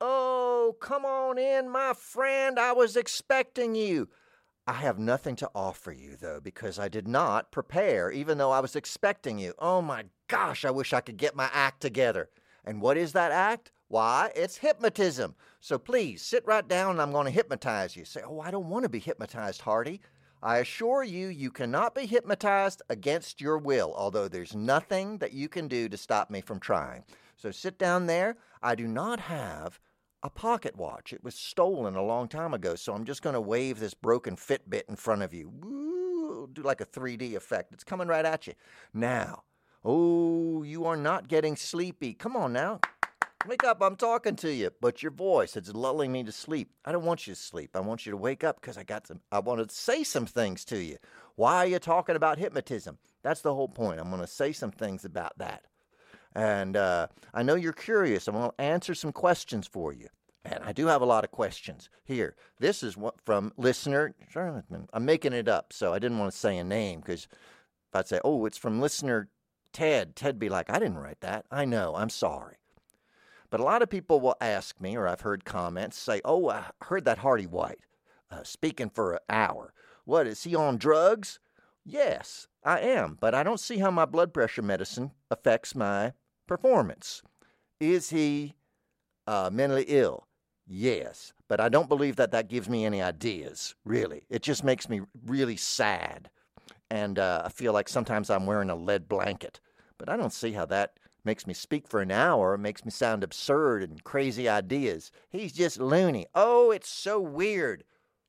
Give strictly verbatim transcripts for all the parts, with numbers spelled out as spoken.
Oh, come on in, my friend. I was expecting you. I have nothing to offer you, though, because I did not prepare, even though I was expecting you. Oh, my gosh, I wish I could get my act together. And what is that act? Why, it's hypnotism. So please, sit right down and I'm going to hypnotize you. Say, oh, I don't want to be hypnotized, Hardy. I assure you, you cannot be hypnotized against your will, although there's nothing that you can do to stop me from trying. So sit down there. I do not have a pocket watch. It was stolen a long time ago, so I'm just going to wave this broken Fitbit in front of you. Woo, do like a three D effect. It's coming right at you. Now, oh, you are not getting sleepy. Come on now. Wake up, I'm talking to you. But your voice, it's lulling me to sleep. I don't want you to sleep. I want you to wake up because I got some, I want to say some things to you. Why are you talking about hypnotism? That's the whole point. I'm going to say some things about that. And uh, I know you're curious. I'm going to answer some questions for you. And I do have a lot of questions. Here, this is what from listener, I'm making it up, so I didn't want to say a name because if I'd say, oh, it's from listener Ted, Ted'd be like, I didn't write that. I know, I'm sorry. But a lot of people will ask me, or I've heard comments say, oh, I heard that Hardy White uh, speaking for an hour. What, is he on drugs? Yes, I am, but I don't see how my blood pressure medicine affects my performance. Is he uh, mentally ill? Yes, but I don't believe that that gives me any ideas, really. It just makes me really sad, and uh, I feel like sometimes I'm wearing a lead blanket. But I don't see how that makes me speak for an hour. It makes me sound absurd and crazy ideas. He's just loony. Oh, it's so weird.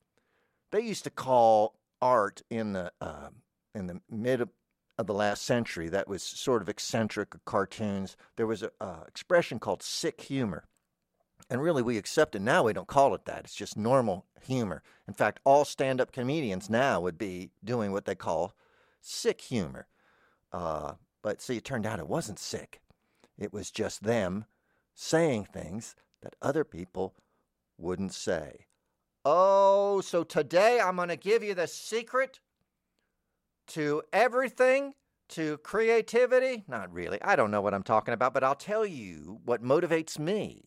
They used to call art in the uh, in the mid of the last century that was sort of eccentric cartoons. There was an uh, expression called sick humor. And really, we accept it now. We don't call it that. It's just normal humor. In fact, all stand-up comedians now would be doing what they call sick humor. Uh, but see, it turned out it wasn't sick. It was just them saying things that other people wouldn't say. Oh, so today I'm going to give you the secret to everything, to creativity. Not really. I don't know what I'm talking about, but I'll tell you what motivates me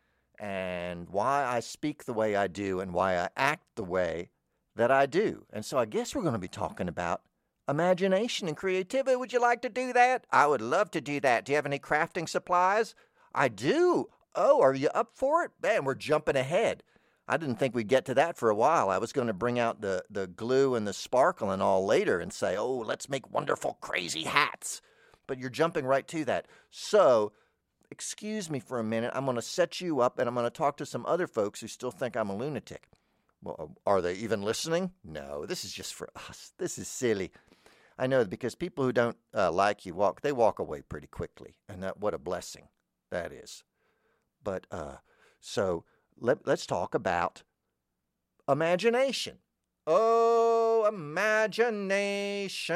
and why I speak the way I do and why I act the way that I do. And so I guess we're going to be talking about imagination and creativity. Would you like to do that? I would love to do that. Do you have any crafting supplies? I do. Oh, are you up for it? Man, we're jumping ahead. I didn't think we'd get to that for a while. I was going to bring out the, the glue and the sparkle and all later and say, oh, let's make wonderful, crazy hats. But you're jumping right to that. So, excuse me for a minute. I'm going to set you up, and I'm going to talk to some other folks who still think I'm a lunatic. Well, are they even listening? No, this is just for us. This is silly. I know, because people who don't uh, like you walk, they walk away pretty quickly. And that, what a blessing that is. But, uh, so... Let, let's talk about imagination. Oh, imagination.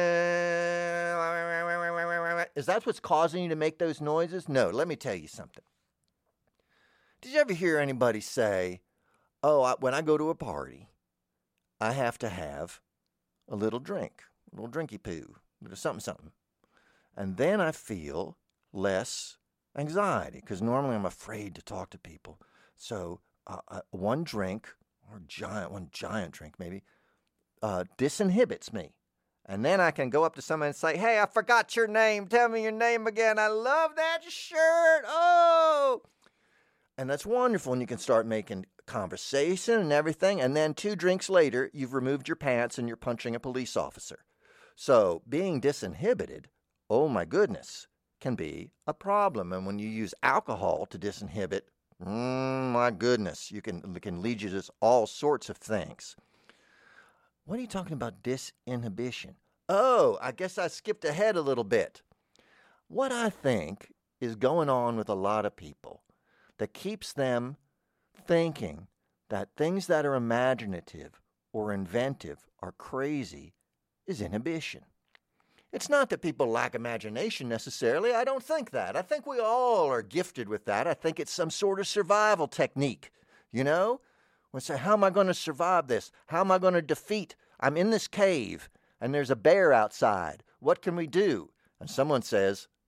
Is that what's causing you to make those noises? No, let me tell you something. Did you ever hear anybody say, oh, I, when I go to a party, I have to have a little drink, a little drinky poo, a little something, something. And then I feel less anxiety, because normally I'm afraid to talk to people. So uh, uh, one drink, or giant, one giant drink maybe, uh, disinhibits me. And then I can go up to someone and say, hey, I forgot your name. Tell me your name again. I love that shirt. Oh! And that's wonderful. And you can start making conversation and everything. And then two drinks later, you've removed your pants and you're punching a police officer. So being disinhibited, oh my goodness, can be a problem. And when you use alcohol to disinhibit, Mm, my goodness, you can it can lead you to all sorts of things. What are you talking about, disinhibition? Oh, I guess I skipped ahead a little bit. What I think is going on with a lot of people that keeps them thinking that things that are imaginative or inventive are crazy is inhibition. It's not that people lack imagination necessarily. I don't think that. I think we all are gifted with that. I think it's some sort of survival technique, you know? We say, how am I going to survive this? How am I going to defeat? I'm in this cave, and there's a bear outside. What can we do? And someone says,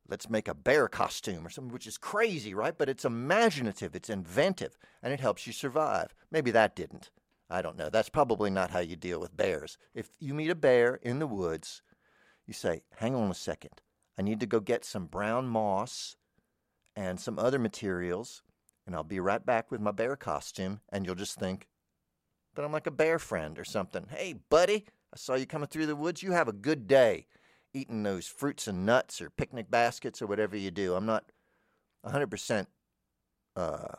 let's make a bear costume or something, which is crazy, right? But it's imaginative, it's inventive, and it helps you survive. Maybe that didn't. I don't know. That's probably not how you deal with bears. If you meet a bear in the woods, you say, hang on a second. I need to go get some brown moss and some other materials, and I'll be right back with my bear costume, and you'll just think that I'm like a bear friend or something. Hey, buddy, I saw you coming through the woods. You have a good day eating those fruits and nuts or picnic baskets or whatever you do. I'm not one hundred percent, uh,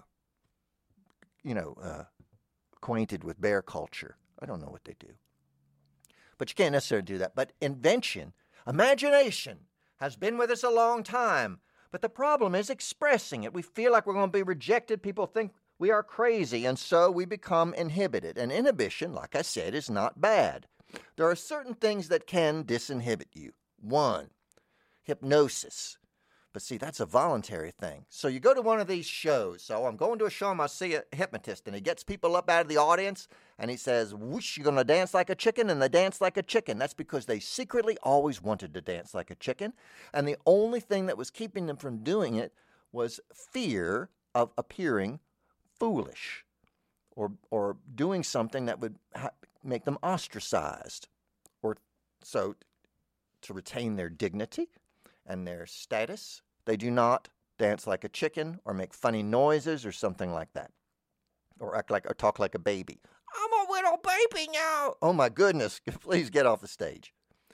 you know, uh, acquainted with bear culture. I don't know what they do. But you can't necessarily do that. But invention, imagination, has been with us a long time. But the problem is expressing it. We feel like we're going to be rejected. People think we are crazy, and so we become inhibited. And inhibition, like I said, is not bad. There are certain things that can disinhibit you. One, hypnosis. But see, that's a voluntary thing. So you go to one of these shows. So I'm going to a show and I see a hypnotist, and he gets people up out of the audience, and he says, whoosh, you're going to dance like a chicken, and they dance like a chicken. That's because they secretly always wanted to dance like a chicken, and the only thing that was keeping them from doing it was fear of appearing foolish or or doing something that would ha- make them ostracized. Or so to retain their dignity and their status, they do not dance like a chicken or make funny noises or something like that, or act like or talk like a baby. I'm a little baby now. Oh my goodness! Please get off the stage.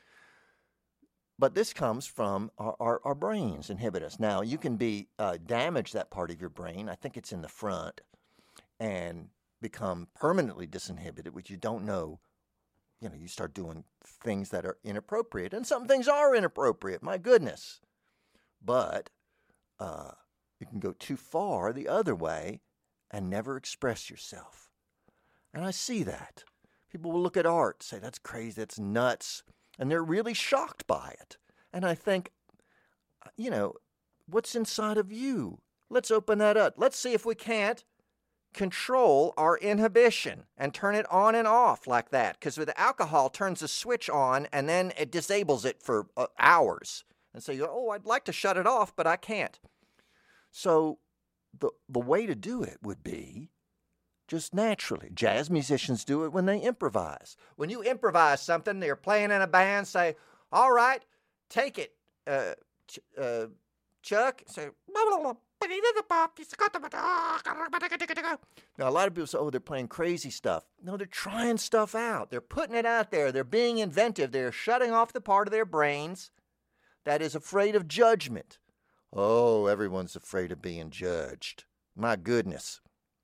But this comes from our, our, our brains inhibit us. Now you can be uh, damage that part of your brain. I think it's in the front, and become permanently disinhibited, which you don't know. You know, you start doing things that are inappropriate, and some things are inappropriate, my goodness. But uh, you can go too far the other way and never express yourself. And I see that. People will look at art, say, that's crazy, that's nuts, and they're really shocked by it. And I think, you know, what's inside of you? Let's open that up. Let's see if we can't control our inhibition and turn it on and off like that. Because with alcohol, turns a switch on and then it disables it for uh, hours. And so you go, oh, I'd like to shut it off, but I can't. So the the way to do it would be just naturally. Jazz musicians do it when they improvise. When you improvise something, they're playing in a band, say, all right, take it, uh, ch- uh, Chuck. Say, blah, blah, blah. Now, a lot of people say, oh, they're playing crazy stuff. No, they're trying stuff out. They're putting it out there. They're being inventive. They're shutting off the part of their brains that is afraid of judgment. Oh, everyone's afraid of being judged. My goodness.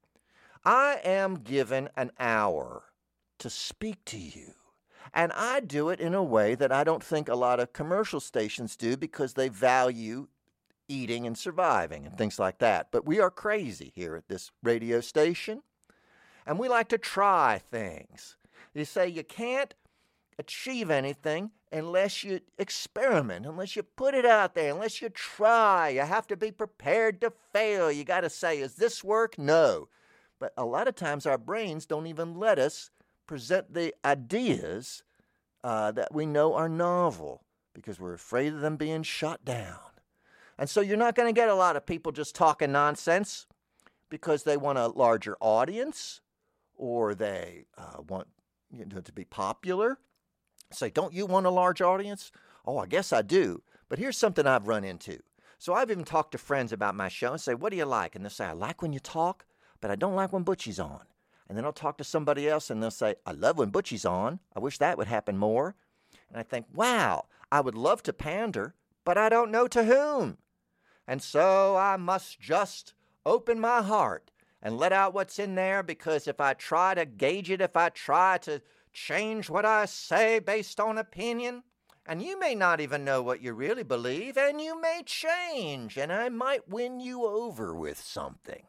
I am given an hour to speak to you. And I do it in a way that I don't think a lot of commercial stations do, because they value eating and surviving and things like that. But we are crazy here at this radio station, and we like to try things. You say you can't achieve anything unless you experiment, unless you put it out there, unless you try. You have to be prepared to fail. You got to say, is this work? No. But a lot of times our brains don't even let us present the ideas uh, that we know are novel, because we're afraid of them being shot down. And so you're not going to get a lot of people just talking nonsense because they want a larger audience, or they uh, want, you know, to be popular. Say, don't you want a large audience? Oh, I guess I do. But here's something I've run into. So I've even talked to friends about my show and say, what do you like? And they'll say, I like when you talk, but I don't like when Butchie's on. And then I'll talk to somebody else and they'll say, I love when Butchie's on. I wish that would happen more. And I think, wow, I would love to pander, but I don't know to whom. And so I must just open my heart and let out what's in there, because if I try to gauge it, if I try to change what I say based on opinion, and you may not even know what you really believe, and you may change, and I might win you over with something.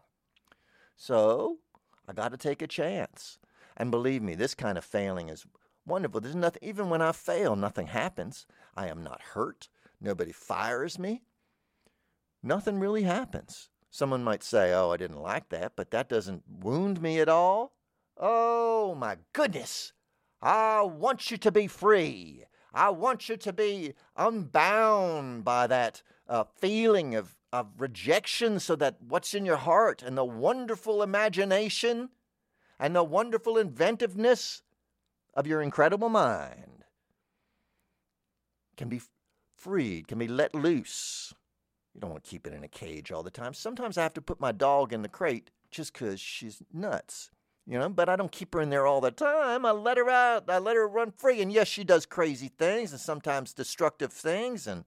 So I got to take a chance. And believe me, this kind of failing is wonderful. There's nothing, even when I fail, nothing happens. I am not hurt. Nobody fires me. Nothing really happens. Someone might say, oh, I didn't like that, but that doesn't wound me at all. Oh, my goodness. I want you to be free. I want you to be unbound by that uh, feeling of, of rejection so that what's in your heart and the wonderful imagination and the wonderful inventiveness of your incredible mind can be freed, can be let loose. You don't want to keep it in a cage all the time. Sometimes I have to put my dog in the crate just because she's nuts, you know, but I don't keep her in there all the time. I let her out. I let her run free. And yes, she does crazy things and sometimes destructive things. And,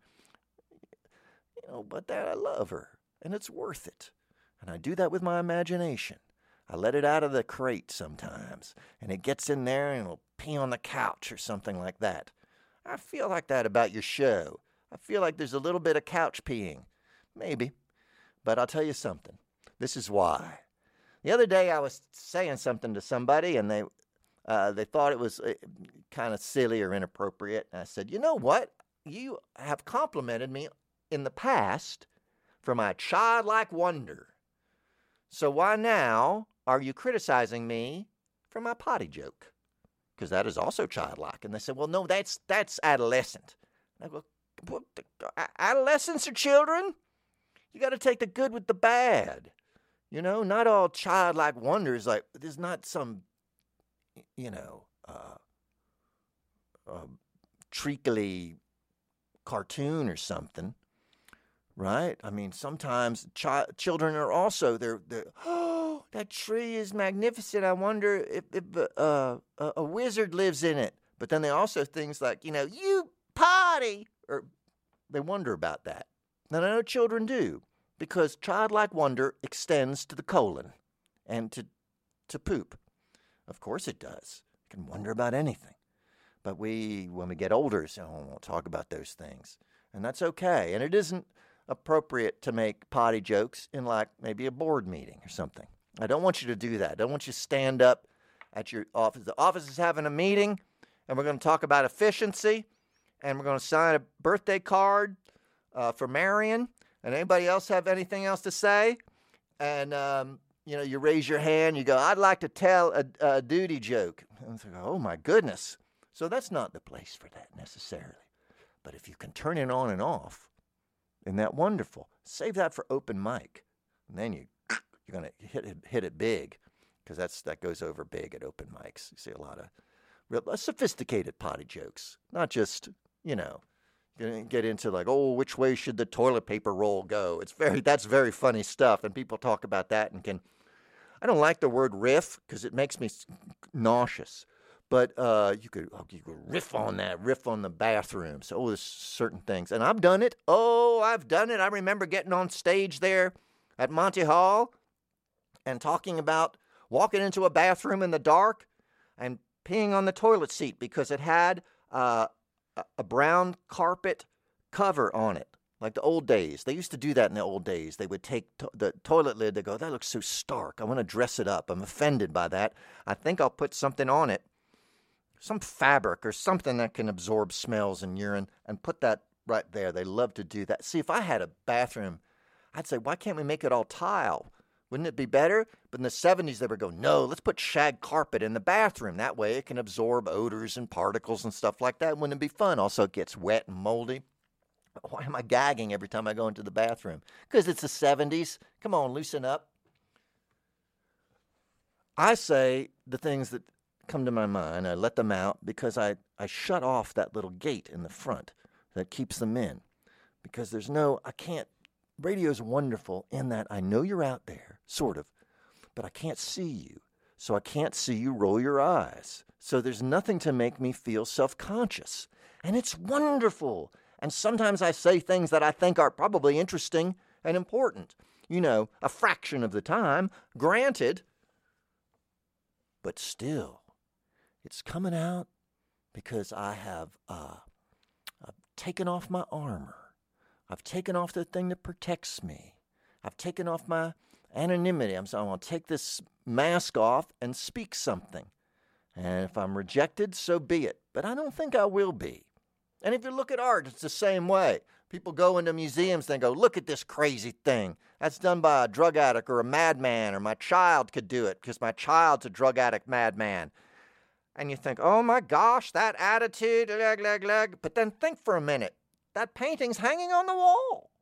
you know, but that I love her and it's worth it. And I do that with my imagination. I let it out of the crate sometimes and it gets in there and it'll pee on the couch or something like that. I feel like that about your show. I feel like there's a little bit of couch peeing. Maybe. But I'll tell you something. This is why. The other day I was saying something to somebody and they uh, they thought it was uh, kind of silly or inappropriate. And I said, you know what? You have complimented me in the past for my childlike wonder. So why now are you criticizing me for my potty joke? Because that is also childlike. And they said, well, no, that's that's adolescent. And I go, what the, adolescents are children? You got to take the good with the bad. You know, not all childlike wonders. Like, there's not some, you know, uh, uh, treacly cartoon or something, right? I mean, sometimes chi- children are also, they're, they're, oh, that tree is magnificent. I wonder if, if uh, a, a wizard lives in it. But then they also things like, you know, you potty, or they wonder about that. And I know children do, because childlike wonder extends to the colon and to to poop. Of course it does. You can wonder about anything. But we, when we get older, so we won't talk about those things. And that's okay. And it isn't appropriate to make potty jokes in like maybe a board meeting or something. I don't want you to do that. I don't want you to stand up at your office. The office is having a meeting, and we're going to talk about efficiency, and we're going to sign a birthday card uh, for Marion. And anybody else have anything else to say? And, um, you know, you raise your hand, you go, I'd like to tell a, a duty joke. And it's like, oh, my goodness. So that's not the place for that necessarily. But if you can turn it on and off, isn't that wonderful? Save that for open mic. And then you, you're going to hit it, hit it big, because that's that goes over big at open mics. You see a lot of real uh, sophisticated potty jokes, not just, you know, get into like, oh, which way should the toilet paper roll go? It's very, that's very funny stuff. And people talk about that and can, I don't like the word riff because it makes me nauseous. But uh, you could oh, you could riff on that, riff on the bathrooms. Oh, there's certain things. And I've done it. Oh, I've done it. I remember getting on stage there at Monty Hall and talking about walking into a bathroom in the dark and peeing on the toilet seat because it had uh, a brown carpet cover on it, like the old days. They used to do that in the old days. They would take to- the toilet lid. They go, that looks so stark. I want to dress it up. I'm offended by that. I think I'll put something on it, some fabric or something that can absorb smells and urine, and put that right there. They love to do that. See, if I had a bathroom, I'd say, why can't we make it all tile? Wouldn't it be better? But in the seventies, they would go, no, let's put shag carpet in the bathroom. That way it can absorb odors and particles and stuff like that. Wouldn't it be fun? Also, it gets wet and moldy. Why am I gagging every time I go into the bathroom? Because it's the seventies. Come on, loosen up. I say the things that come to my mind. I let them out because I, I shut off that little gate in the front that keeps them in. Because there's no, I can't, radio's wonderful in that I know you're out there, sort of, but I can't see you. So I can't see you roll your eyes. So there's nothing to make me feel self-conscious. And it's wonderful. And sometimes I say things that I think are probably interesting and important. You know, a fraction of the time, granted. But still, it's coming out because I have uh, I've taken off my armor. I've taken off the thing that protects me. I've taken off my anonymity. I'm saying, I'm going to take this mask off and speak something. And if I'm rejected, so be it. But I don't think I will be. And if you look at art, it's the same way. People go into museums and go, look at this crazy thing. That's done by a drug addict or a madman, or my child could do it because my child's a drug addict madman. And you think, oh my gosh, that attitude, leg, leg, leg. But then think for a minute. That painting's hanging on the wall.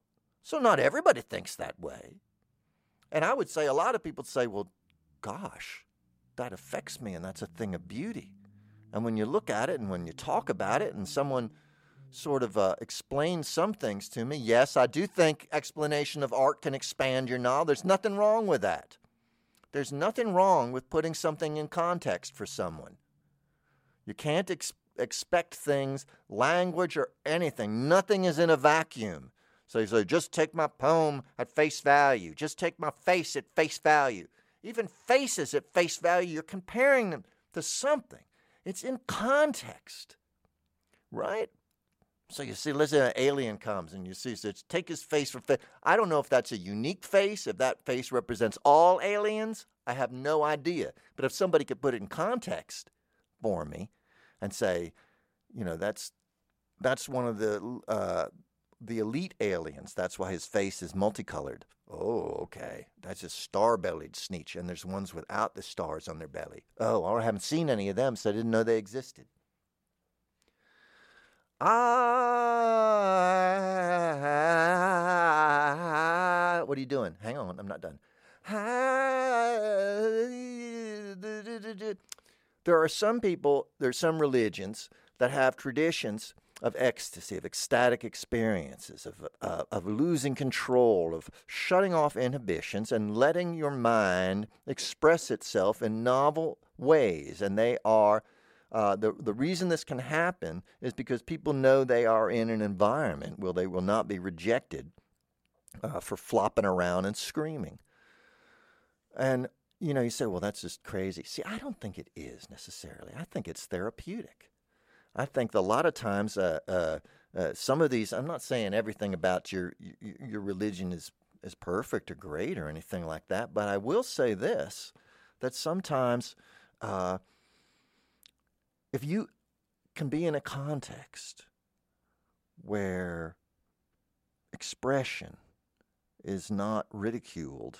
So not everybody thinks that way. And I would say a lot of people say, well, gosh, that affects me, and that's a thing of beauty. And when you look at it and when you talk about it and someone sort of uh, explains some things to me, yes, I do think explanation of art can expand your knowledge. There's nothing wrong with that. There's nothing wrong with putting something in context for someone. You can't ex- expect things, language or anything. Nothing is in a vacuum. So you say, just take my poem at face value. Just take my face at face value. Even faces at face value, you're comparing them to something. It's in context, right? So you see, let's say an alien comes and you see, so take his face for face. I don't know if that's a unique face, if that face represents all aliens. I have no idea. But if somebody could put it in context for me and say, you know, that's that's one of the uh, the elite aliens. That's why his face is multicolored. Oh, okay. That's a star-bellied Sneetch, and there's ones without the stars on their belly. Oh, I haven't seen any of them, so I didn't know they existed. Ah, what are you doing? Hang on, I'm not done. There are some people, there are some religions that have traditions of ecstasy, of ecstatic experiences, of, uh, of losing control, of shutting off inhibitions and letting your mind express itself in novel ways. And they are, uh, the, the reason this can happen is because people know they are in an environment where they will not be rejected uh, for flopping around and screaming. And, you know, you say, well, that's just crazy. See, I don't think it is necessarily. I think it's therapeutic. I think a lot of times uh, uh, uh, some of these, I'm not saying everything about your your religion is, is perfect or great or anything like that, but I will say this, that sometimes uh, if you can be in a context where expression is not ridiculed,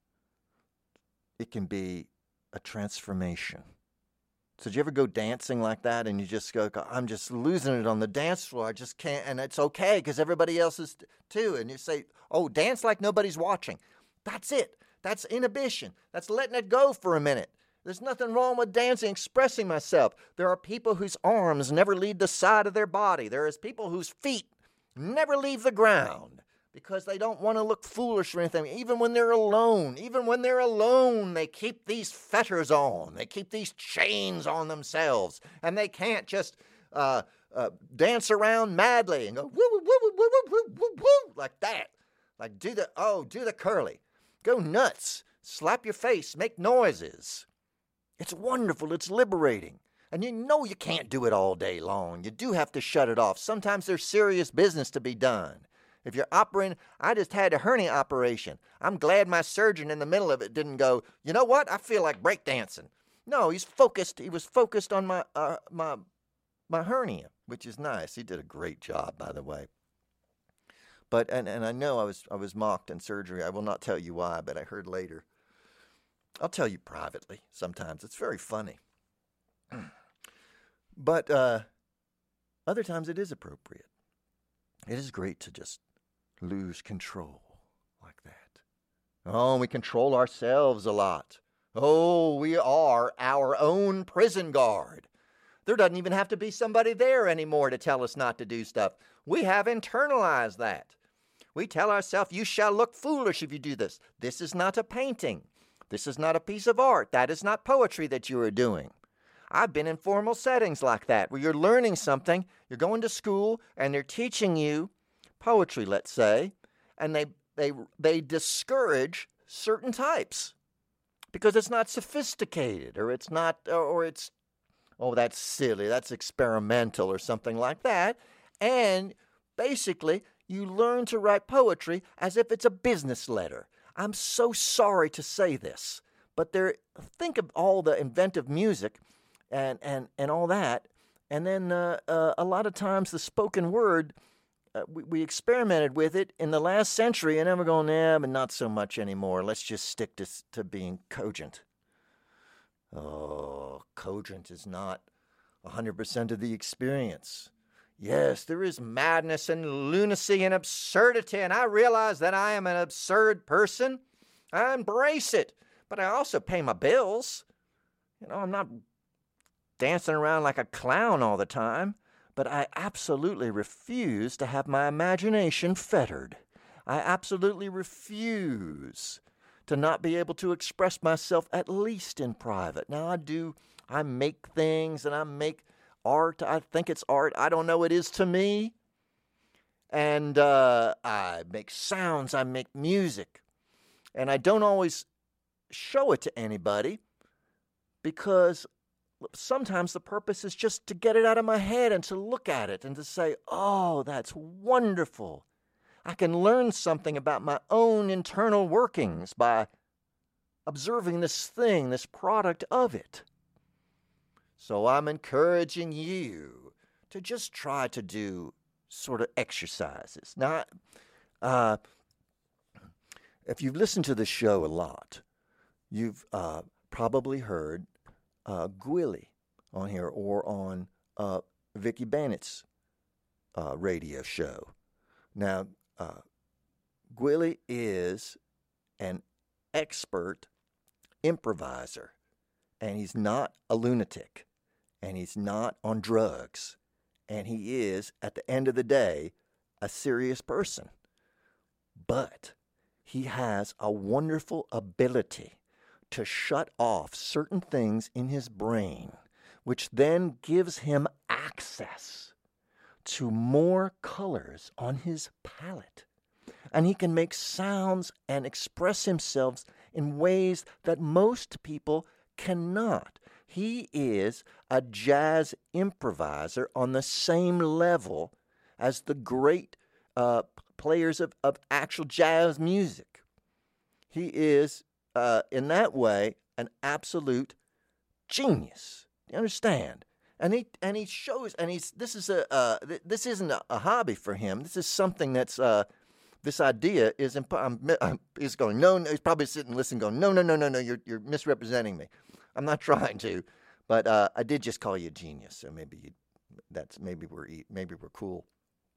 it can be a transformation. So did you ever go dancing like that and you just go, I'm just losing it on the dance floor. I just can't, and it's okay because everybody else is too. And you say, oh, dance like nobody's watching. That's it. That's inhibition. That's letting it go for a minute. There's nothing wrong with dancing, expressing myself. There are people whose arms never leave the side of their body. There is people whose feet never leave the ground because they don't want to look foolish or anything. Even when they're alone, even when they're alone, they keep these fetters on. They keep these chains on themselves. And they can't just uh, uh, dance around madly and go woo, woo, woo, woo, woo, woo, woo, woo, like that. Like do the, oh, do the curly. Go nuts. Slap your face. Make noises. It's wonderful. It's liberating. And you know you can't do it all day long. You do have to shut it off. Sometimes there's serious business to be done. If you're operating, I just had a hernia operation. I'm glad my surgeon in the middle of it didn't go, you know what? I feel like breakdancing. No, he's focused. He was focused on my uh, my my hernia, which is nice. He did a great job, by the way. But and, and I know I was I was mocked in surgery. I will not tell you why, but I heard later. I'll tell you privately sometimes. It's very funny. But uh, other times it is appropriate. It is great to just lose control like that. Oh, we control ourselves a lot. Oh, we are our own prison guard. There doesn't even have to be somebody there anymore to tell us not to do stuff. We have internalized that. We tell ourselves, you shall look foolish if you do this. This is not a painting. This is not a piece of art. That is not poetry that you are doing. I've been in formal settings like that where you're learning something, you're going to school, and they're teaching you poetry, let's say, and they they they discourage certain types because it's not sophisticated or it's not or it's oh that's silly, that's experimental or something like that. And basically you learn to write poetry as if it's a business letter. I'm so sorry to say this, but there think of all the inventive music and and and all that, and then uh, uh, a lot of times the spoken word, uh, we, we experimented with it in the last century, and then we're going, nah, but not so much anymore. Let's just stick to to being cogent. Oh, cogent is not one hundred percent of the experience. Yes, there is madness and lunacy and absurdity, and I realize that I am an absurd person. I embrace it, but I also pay my bills. You know, I'm not dancing around like a clown all the time, but I absolutely refuse to have my imagination fettered. I absolutely refuse to not be able to express myself, at least in private. Now, I do, I make things and I make art. I think it's art. I don't know, it is to me. And uh, I make sounds. I make music. And I don't always show it to anybody because sometimes the purpose is just to get it out of my head and to look at it and to say, oh, that's wonderful. I can learn something about my own internal workings by observing this thing, this product of it. So I'm encouraging you to just try to do sort of exercises. Now, uh, if you've listened to the show a lot, you've uh, probably heard uh, Gwilly on here or on uh, Vicky Bannett's uh, radio show. Now, uh, Gwilly is an expert improviser, and he's not a lunatic. And he's not on drugs. And he is, at the end of the day, a serious person. But he has a wonderful ability to shut off certain things in his brain, which then gives him access to more colors on his palette. And he can make sounds and express himself in ways that most people cannot. He is a jazz improviser on the same level as the great uh, players of, of actual jazz music. He is, uh, in that way, an absolute genius. You understand? And he and he shows, and he's this is a uh, th- this isn't a, a hobby for him. This is something that's uh, this idea is imp- I'm, I'm, he's going no, no. He's probably sitting and listening, going no, no, no, no, no. You're you're misrepresenting me. I'm not trying to, but uh, I did just call you a genius, so maybe you, that's maybe we're maybe we're cool.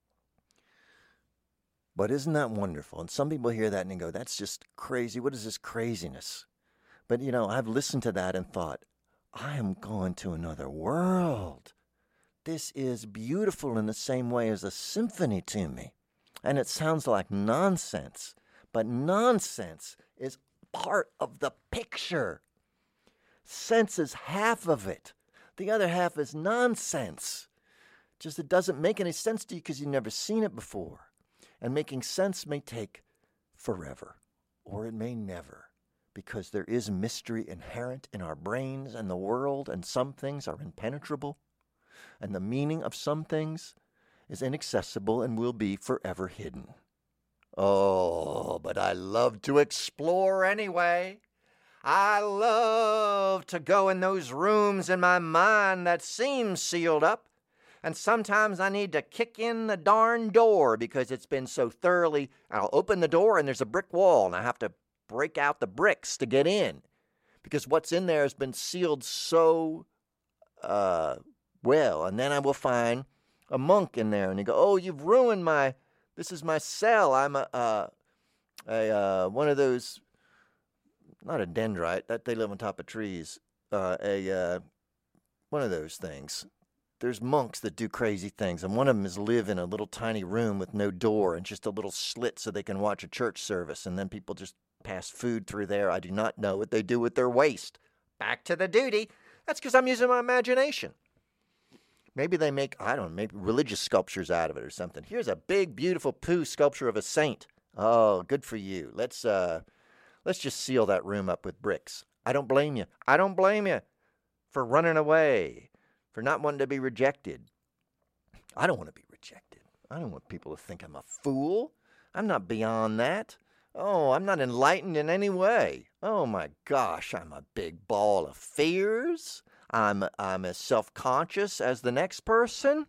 But isn't that wonderful? And some people hear that and they go, "That's just crazy. What is this craziness?" But you know, I've listened to that and thought, I am going to another world. This is beautiful in the same way as a symphony to me, and it sounds like nonsense, but nonsense is part of the picture. Sense is half of it. The other half is nonsense. Just it doesn't make any sense to you because you've never seen it before. And making sense may take forever, or it may never, because there is mystery inherent in our brains and the world, and some things are impenetrable, and the meaning of some things is inaccessible and will be forever hidden. Oh, but I love to explore anyway. I love to go in those rooms in my mind that seem sealed up, and sometimes I need to kick in the darn door because it's been so thoroughly. I'll open the door and there's a brick wall, and I have to break out the bricks to get in because what's in there has been sealed so uh, well. And then I will find a monk in there, and he go, "Oh, you've ruined my. This is my cell. I'm a, uh, a uh, one of those." Not a dendrite, that they live on top of trees. Uh, a uh, one of those things. There's monks that do crazy things, and one of them is live in a little tiny room with no door and just a little slit so they can watch a church service, and then people just pass food through there. I do not know what they do with their waste. Back to the duty. That's because I'm using my imagination. Maybe they make, I don't know, maybe religious sculptures out of it or something. Here's a big, beautiful poo sculpture of a saint. Oh, good for you. Let's, uh... Let's just seal that room up with bricks. I don't blame you. I don't blame you for running away, for not wanting to be rejected. I don't want to be rejected. I don't want people to think I'm a fool. I'm not beyond that. Oh, I'm not enlightened in any way. Oh, my gosh, I'm a big ball of fears. I'm, I'm as self-conscious as the next person.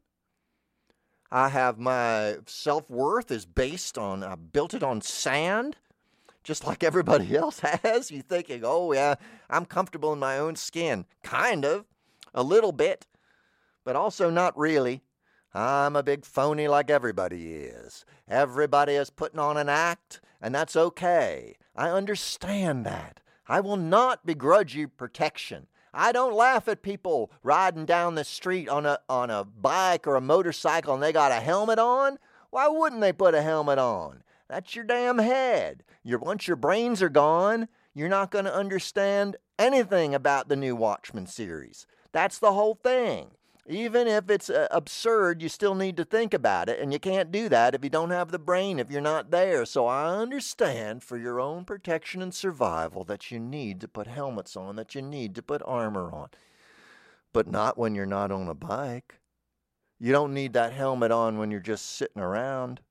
I have my self-worth is based on, I built it on sand. Just like everybody else has. You're thinking, oh, yeah, I'm comfortable in my own skin. Kind of. A little bit. But also not really. I'm a big phony like everybody is. Everybody is putting on an act, and that's okay. I understand that. I will not begrudge you protection. I don't laugh at people riding down the street on a on a bike or a motorcycle and they got a helmet on. Why wouldn't they put a helmet on? That's your damn head. Your, once your brains are gone, you're not going to understand anything about the new Watchmen series. That's the whole thing. Even if it's uh, absurd, you still need to think about it, and you can't do that if you don't have the brain, if you're not there. So I understand for your own protection and survival that you need to put helmets on, that you need to put armor on, but not when you're not on a bike. You don't need that helmet on when you're just sitting around.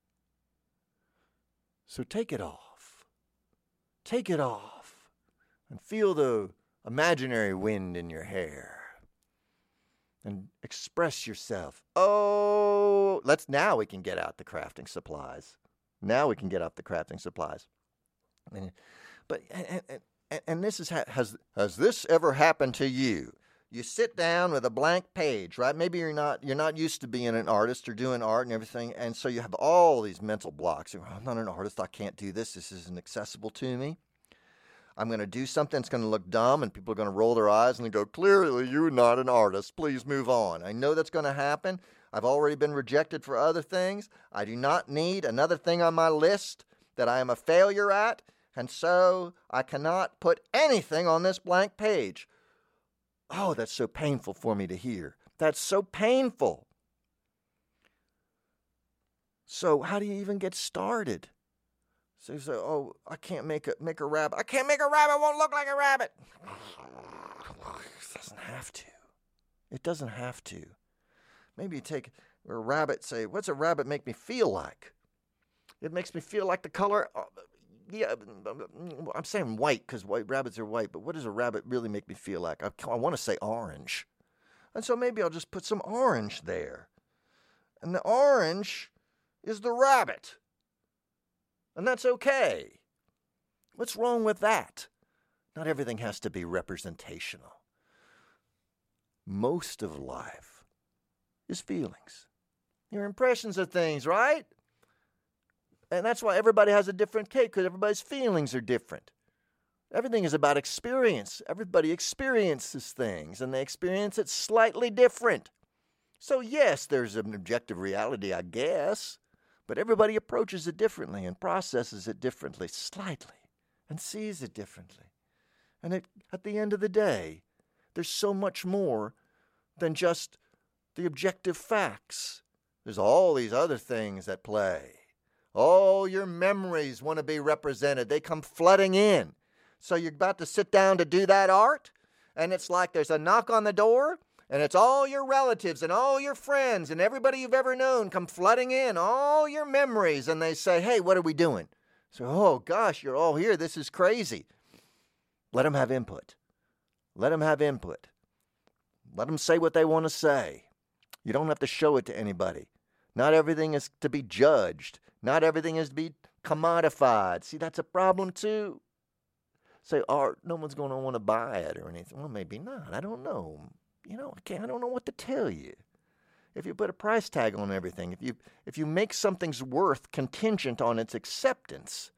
So take it off. Take it off and feel the imaginary wind in your hair. And express yourself. Oh, let's now we can get out the crafting supplies. Now we can get out the crafting supplies. And, but and, and, and this is has has this ever happened to you? You sit down with a blank page, right? Maybe you're not you're not used to being an artist or doing art and everything, and so you have all these mental blocks. You're, I'm not an artist. I can't do this. This isn't accessible to me. I'm going to do something that's going to look dumb, and people are going to roll their eyes and go, clearly you're not an artist. Please move on. I know that's going to happen. I've already been rejected for other things. I do not need another thing on my list that I am a failure at, and so I cannot put anything on this blank page. Oh, that's so painful for me to hear. That's so painful. So how do you even get started? So you say, oh, I can't make a make a rabbit. I can't make a rabbit. It won't look like a rabbit. It doesn't have to. It doesn't have to. Maybe you take a rabbit, say, what's a rabbit make me feel like? It makes me feel like the color. Uh, yeah, I'm saying white because white rabbits are white, but what does a rabbit really make me feel like? I, I want to say orange. And so maybe I'll just put some orange there. And the orange is the rabbit. And that's okay. What's wrong with that? Not everything has to be representational. Most of life is feelings. Your impressions of things, right? And that's why everybody has a different cake, because everybody's feelings are different. Everything is about experience. Everybody experiences things, and they experience it slightly different. So yes, there's an objective reality, I guess. But everybody approaches it differently and processes it differently, slightly, and sees it differently. And it, at the end of the day, there's so much more than just the objective facts. There's all these other things at play. All your memories want to be represented. They come flooding in. So you're about to sit down to do that art, and it's like there's a knock on the door, and it's all your relatives and all your friends and everybody you've ever known come flooding in, all your memories, and they say, hey, what are we doing? So, oh, gosh, you're all here. This is crazy. Let them have input. Let them have input. Let them say what they want to say. You don't have to show it to anybody. Not everything is to be judged. Not everything is to be commodified. See, that's a problem, too. Say, art, no one's going to want to buy it or anything. Well, maybe not. I don't know. You know, I can't, I don't know what to tell you. If you put a price tag on everything, if you if you make something's worth contingent on its acceptance,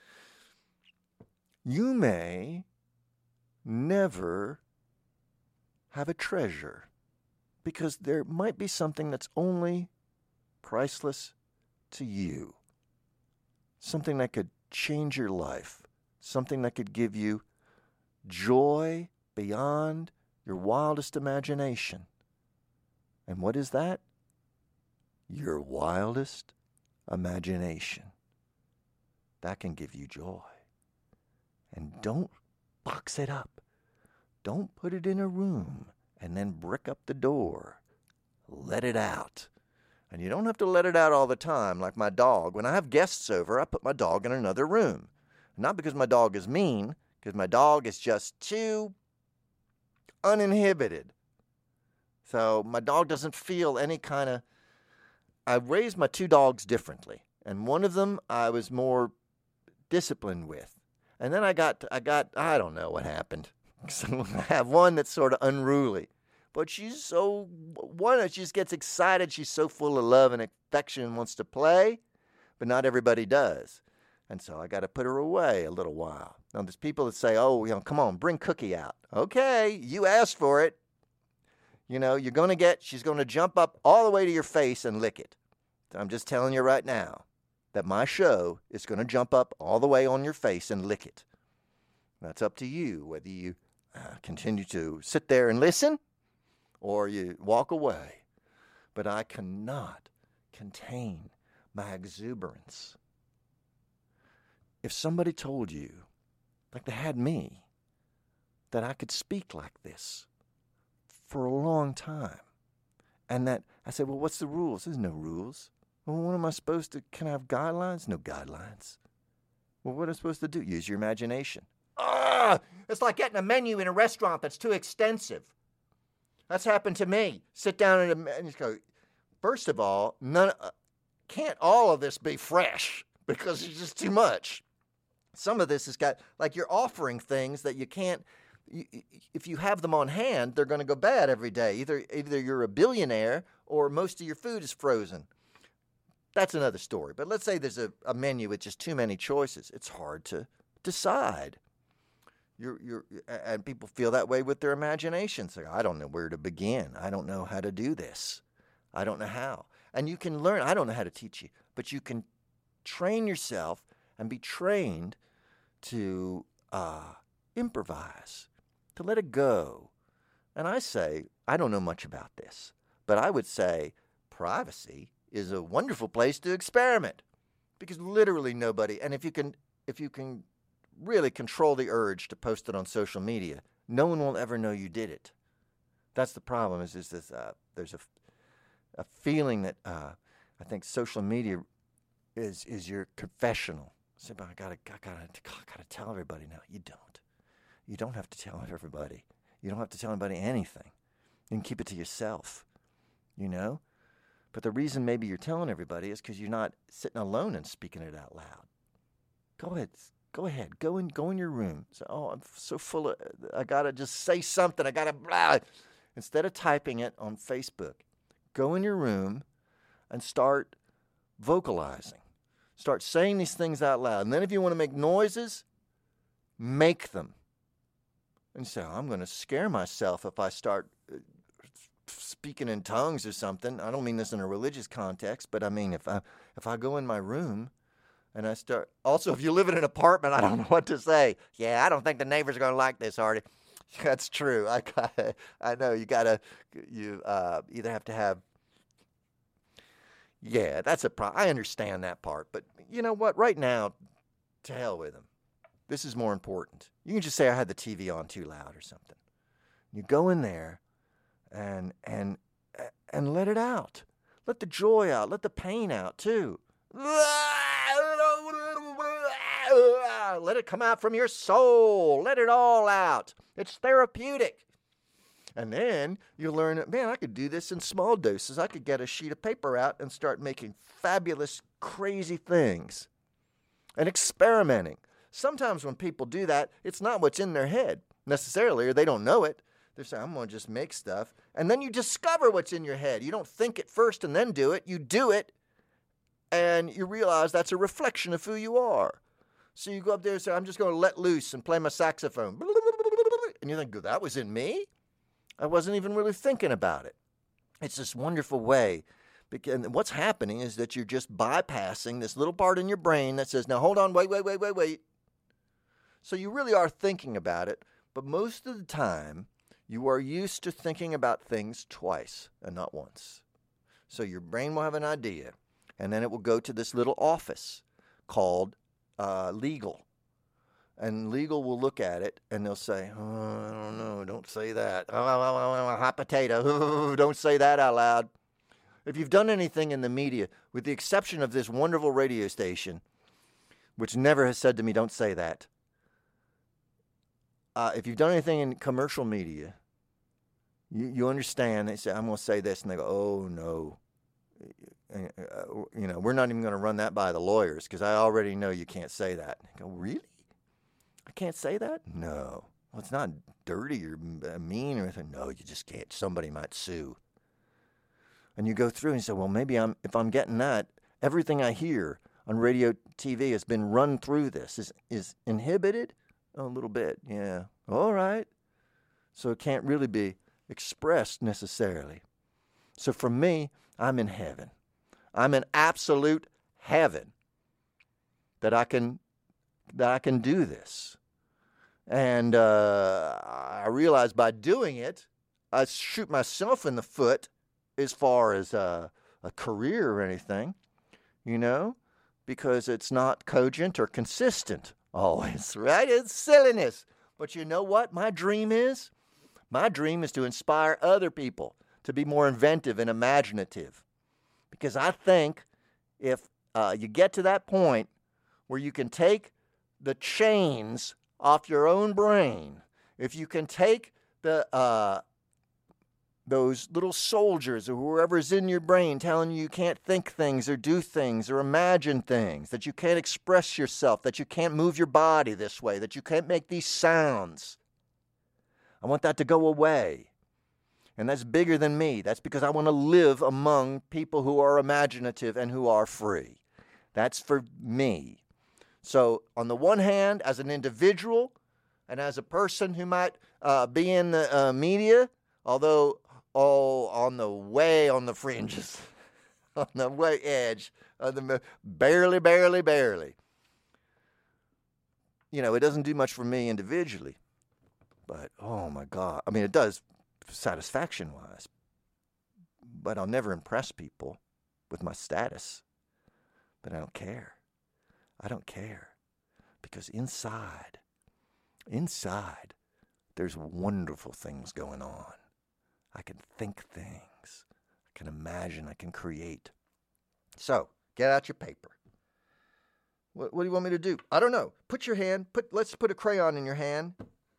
you may never have a treasure, because there might be something that's only priceless to you. Something that could change your life. Something that could give you joy beyond your wildest imagination. And what is that? Your wildest imagination. That can give you joy. And don't box it up. Don't put it in a room and then brick up the door. Let it out. And you don't have to let it out all the time, like my dog. When I have guests over, I put my dog in another room. Not because my dog is mean, because my dog is just too uninhibited. So my dog doesn't feel any kind of... I raised my two dogs differently. And one of them I was more disciplined with. And then I got, I got, I don't know what happened. So I have one that's sort of unruly. but she's so, one, she just gets excited. She's so full of love and affection and wants to play, but not everybody does. And so I got to put her away a little while. Now, there's people that say, oh, you know, come on, bring Cookie out. Okay, you asked for it. You know, you're going to get, she's going to jump up all the way to your face and lick it. I'm just telling you right now that my show is going to jump up all the way on your face and lick it. That's up to you, whether you uh, continue to sit there and listen or you walk away. But I cannot contain my exuberance. If somebody told you, like they had me, that I could speak like this for a long time, and that I said, well, what's the rules? There's no rules. Well, what am I supposed to, can I have guidelines? No guidelines. Well, what am I supposed to do? Use your imagination. Ah, it's like getting a menu in a restaurant that's too extensive. That's happened to me. Sit down and, and you go, first of all, none, uh, can't all of this be fresh because it's just too much. Some of this has got, like you're offering things that you can't, you, if you have them on hand, they're going to go bad every day. Either, either you're a billionaire or most of your food is frozen. That's another story. But let's say there's a, a menu with just too many choices. It's hard to decide. You're, you're, and people feel that way with their imaginations. Like, I don't know where to begin. I don't know how to do this. I don't know how. And you can learn. I don't know how to teach you. But you can train yourself and be trained to uh, improvise, to let it go. And I say, I don't know much about this, but I would say privacy is a wonderful place to experiment because literally nobody, and if you can, if you can really control the urge to post it on social media, no one will ever know you did it. That's the problem. Is is this? Uh, there's a a feeling that uh, I think social media is is your confessional. Say, but I gotta, I gotta, I gotta tell everybody now. You don't. You don't have to tell everybody. You don't have to tell anybody anything. You can keep it to yourself. You know. But the reason maybe you're telling everybody is because you're not sitting alone and speaking it out loud. Go ahead. Go ahead. Go in. Go in your room. Say, oh, I'm so full of. I gotta just say something. I gotta blah. Instead of typing it on Facebook, go in your room and start vocalizing. Start saying these things out loud. And then if you want to make noises, make them. And say, oh, I'm going to scare myself if I start speaking in tongues or something. I don't mean this in a religious context, but I mean if I if I go in my room and I start. Also, if you live in an apartment, I don't know what to say. Yeah, I don't think the neighbors are going to like this, Artie. That's true. I gotta, I know you gotta you uh, either have to have. Yeah, that's a problem. I understand that part, but you know what? Right now, to hell with them. This is more important. You can just say I had the T V on too loud or something. You go in there and and and let it out. Let the joy out. Let the pain out too. Let it come out from your soul. Let it all out. It's therapeutic. And then you learn, man, I could do this in small doses. I could get a sheet of paper out and start making fabulous, crazy things and experimenting. Sometimes when people do that, it's not what's in their head necessarily, or they don't know it. They're saying, I'm going to just make stuff. And then you discover what's in your head. You don't think it first and then do it. You do it, and you realize that's a reflection of who you are. So you go up there and say, I'm just going to let loose and play my saxophone. And you think, that was in me? I wasn't even really thinking about it. It's this wonderful way. And what's happening is that you're just bypassing this little part in your brain that says, now hold on, wait, wait, wait, wait, wait. So you really are thinking about it, but most of the time you are used to thinking about things twice and not once. So your brain will have an idea, and then it will go to this little office called uh, legal. And legal will look at it, and they'll say, oh, I don't know, don't say that. Oh, hot potato, oh, don't say that out loud. If you've done anything in the media, with the exception of this wonderful radio station, which never has said to me, don't say that. Uh, if you've done anything in commercial media, you, you understand. They say, I'm going to say this, and they go, oh, no. Uh, you know, we're not even going to run that by the lawyers because I already know you can't say that. I go, really? I can't say that? No. Well, it's not dirty or mean or anything. No, you just can't. Somebody might sue. And you go through and you say, well, maybe I'm if I'm getting that, everything I hear on radio, T V has been run through this. Is is inhibited? Oh, a little bit, yeah. All right. So it can't really be expressed necessarily. So for me, I'm in heaven. I'm in absolute heaven that I can that I can do this. And uh, I realize by doing it, I shoot myself in the foot as far as uh, a career or anything, you know, because it's not cogent or consistent always, right? It's silliness. But you know what my dream is? My dream is to inspire other people to be more inventive and imaginative. Because I think if uh, you get to that point where you can take the chains off your own brain, if you can take the uh, those little soldiers or whoever's in your brain telling you you can't think things or do things or imagine things, that you can't express yourself, that you can't move your body this way, that you can't make these sounds, I want that to go away. And that's bigger than me. That's because I want to live among people who are imaginative and who are free. That's for me. So on the one hand, as an individual and as a person who might uh, be in the uh, media, although oh, on the way on the fringes, on the way edge, of the barely, barely, barely. You know, it doesn't do much for me individually. But, oh my God, I mean, it does satisfaction-wise. But I'll never impress people with my status. But I don't care. I don't care. Because inside, inside, there's wonderful things going on. I can think things. I can imagine. I can create. So, get out your paper. What, what do you want me to do? I don't know. Put your hand, put. let's put a crayon in your hand.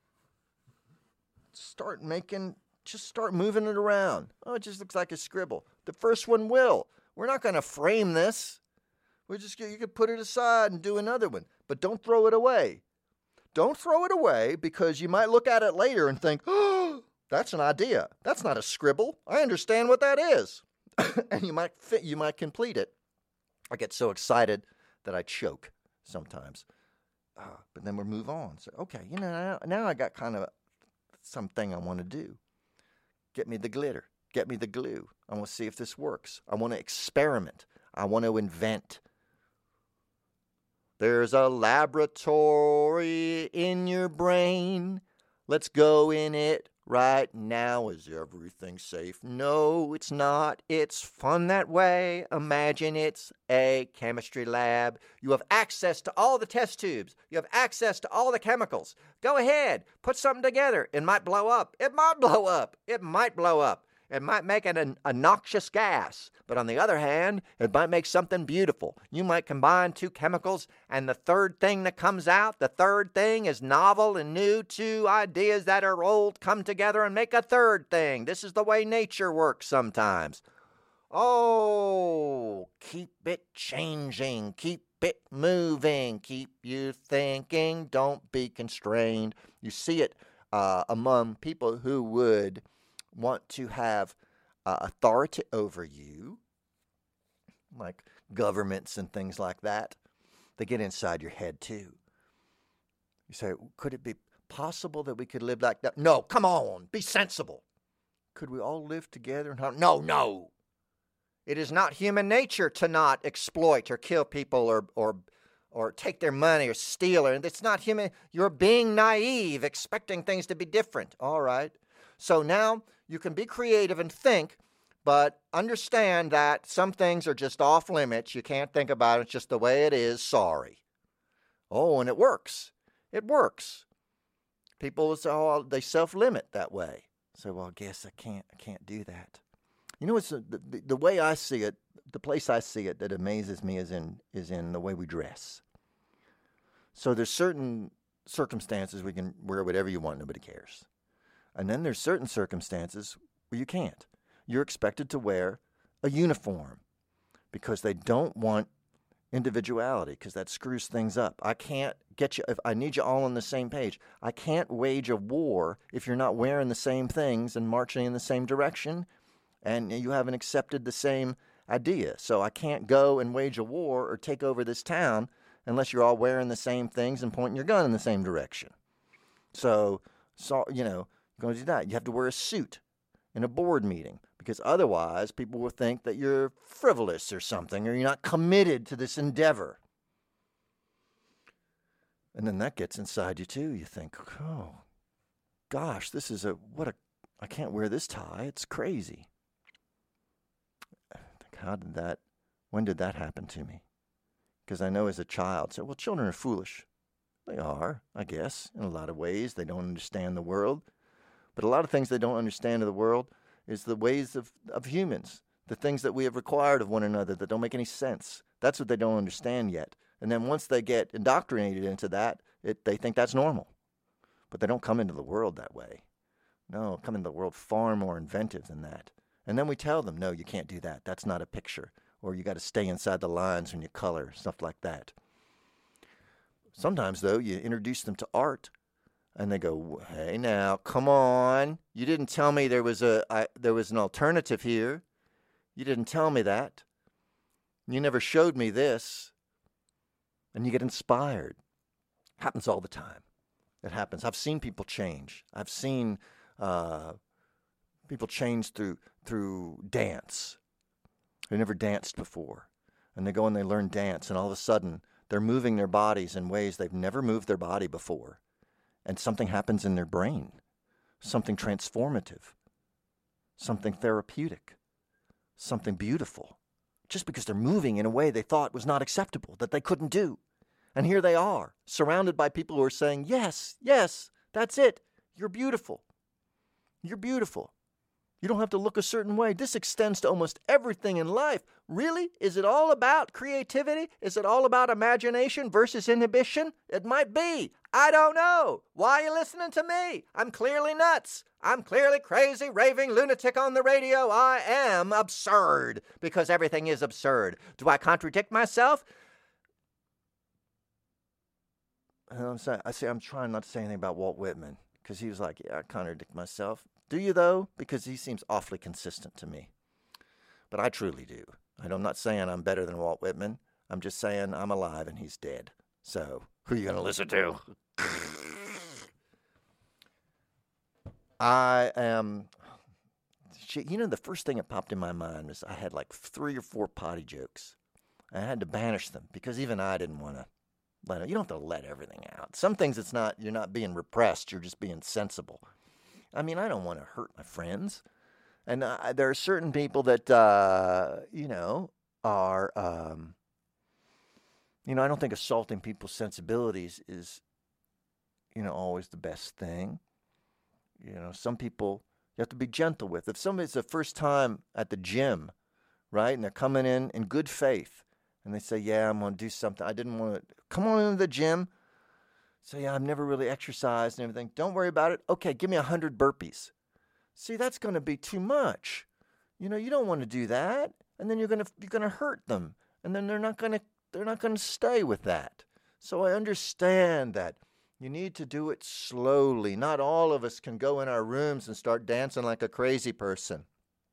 Start making, just start moving it around. Oh, it just looks like a scribble. The first one will. We're not going to frame this. We're just, you can put it aside and do another one. But don't throw it away. Don't throw it away because you might look at it later and think, oh, that's an idea. That's not a scribble. I understand what that is. And you might fit, you might complete it. I get so excited that I choke sometimes. Uh, but then we'll move on. So, okay, you know, now, now I got kind of something I want to do. Get me the glitter. Get me the glue. I want to see if this works. I want to experiment. I want to invent. There's a laboratory in your brain. Let's go in it right now. Is everything safe? No, it's not. It's fun that way. Imagine it's a chemistry lab. You have access to all the test tubes. You have access to all the chemicals. Go ahead. Put something together. It might blow up. It might blow up. It might blow up. It might make it an, a noxious gas. But on the other hand, it might make something beautiful. You might combine two chemicals, and the third thing that comes out, the third thing is novel and new. Two ideas that are old come together and make a third thing. This is the way nature works sometimes. Oh, keep it changing. Keep it moving. Keep you thinking. Don't be constrained. You see it uh, among people who would want to have uh, authority over you, like governments and things like that. They get inside your head too. You say, could it be possible that we could live like that? No, come on, be sensible. Could we all live together? And how? No, no. It is not human nature to not exploit or kill people or or or take their money or steal. Or it's not human. You're being naive, expecting things to be different. All right. So now you can be creative and think, but understand that some things are just off limits. You can't think about it. It's just the way it is. Sorry. Oh, and it works. It works. People say, oh, they self-limit that way. So, well, I guess I can't. I can't do that. You know, it's the, the the way I see it. The place I see it that amazes me is in is in the way we dress. So there's certain circumstances we can wear whatever you want. Nobody cares. And then there's certain circumstances where you can't. You're expected to wear a uniform because they don't want individuality, because that screws things up. I can't get you, if I need you all on the same page. I can't wage a war if you're not wearing the same things and marching in the same direction and you haven't accepted the same idea. So I can't go and wage a war or take over this town unless you're all wearing the same things and pointing your gun in the same direction. So, so you know, you're going to do that. You have to wear a suit in a board meeting, because otherwise people will think that you're frivolous or something, or you're not committed to this endeavor. And then that gets inside you too. You think, oh, gosh, this is a, what a, I can't wear this tie. It's crazy. I think, how did that, when did that happen to me? Because I know as a child, so, well, children are foolish. They are, I guess, in a lot of ways. They don't understand the world. But a lot of things they don't understand of the world is the ways of, of humans, the things that we have required of one another that don't make any sense. That's what they don't understand yet. And then once they get indoctrinated into that, it, they think that's normal. But they don't come into the world that way. No, come into the world far more inventive than that. And then we tell them, no, you can't do that. That's not a picture. Or you got to stay inside the lines when you color, stuff like that. Sometimes, though, you introduce them to art. And they go, hey, now, come on. You didn't tell me there was a I, there was an alternative here. You didn't tell me that. You never showed me this. And you get inspired. Happens all the time. It happens. I've seen people change. I've seen uh, people change through through dance. They never danced before. And they go and they learn dance, and all of a sudden, they're moving their bodies in ways they've never moved their body before. And something happens in their brain, something transformative, something therapeutic, something beautiful, just because they're moving in a way they thought was not acceptable, that they couldn't do. And here they are, surrounded by people who are saying, yes, yes, that's it. You're beautiful. You're beautiful. You don't have to look a certain way. This extends to almost everything in life. Really? Is it all about creativity? Is it all about imagination versus inhibition? It might be. I don't know. Why are you listening to me? I'm clearly nuts. I'm clearly crazy, raving lunatic on the radio. I am absurd, because everything is absurd. Do I contradict myself? I'm saying, I say I'm trying not to say anything about Walt Whitman, because he was like, yeah, I contradict myself. Do you, though? Because he seems awfully consistent to me. But I truly do. I'm not saying I'm better than Walt Whitman. I'm just saying I'm alive and he's dead. So, who are you going to listen to? I am... You know, the first thing that popped in my mind was I had like three or four potty jokes. I had to banish them because even I didn't want to let it. You don't have to let everything out. Some things it's not, you're not being repressed. You're just being sensible. I mean, I don't want to hurt my friends. And uh, there are certain people that, uh, you know, are, um, you know, I don't think assaulting people's sensibilities is, you know, always the best thing. You know, some people you have to be gentle with. If somebody's the first time at the gym, right, and they're coming in in good faith, and they say, yeah, I'm going to do something. I didn't want to come on into the gym. Say, yeah, I've never really exercised and everything. Don't worry about it. Okay, give me a hundred burpees. See, that's going to be too much. You know, you don't want to do that, and then you're going to you're going to hurt them, and then they're not going to they're not going to stay with that. So I understand that you need to do it slowly. Not all of us can go in our rooms and start dancing like a crazy person.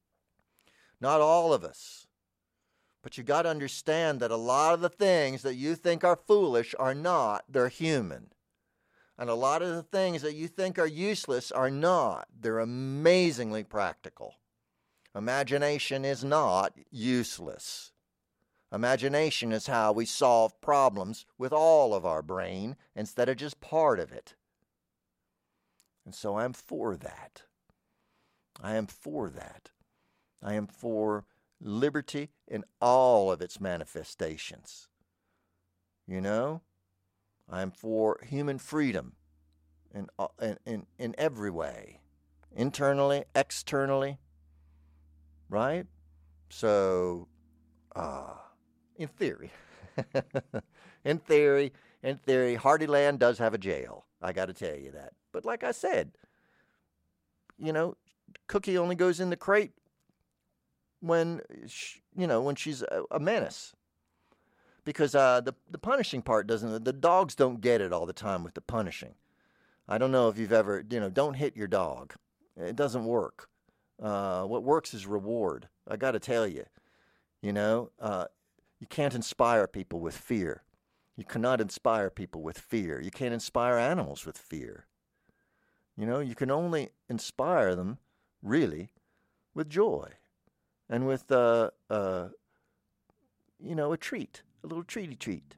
Not all of us. But you got to understand that a lot of the things that you think are foolish are not. They're human. And a lot of the things that you think are useless are not. They're amazingly practical. Imagination is not useless. Imagination is how we solve problems with all of our brain instead of just part of it. And so I'm for that. I am for that. I am for liberty in all of its manifestations. You know? I'm for human freedom in, in, in, in every way. Internally, externally. Right? So, uh, in theory. in theory, in theory, Hardyland does have a jail. I got to tell you that. But like I said, you know, Cookie only goes in the crate when, she, you know, when she's a, a menace. because uh, the the punishing part doesn't. The dogs don't get it all the time with the punishing. I don't know if you've ever, you know, don't hit your dog. It doesn't work. Uh, what works is reward. I got to tell you, you know, uh, you can't inspire people with fear. You cannot inspire people with fear. You can't inspire animals with fear. You know, you can only inspire them, really, with joy and with, uh, uh, you know, a treat, a little treaty treat.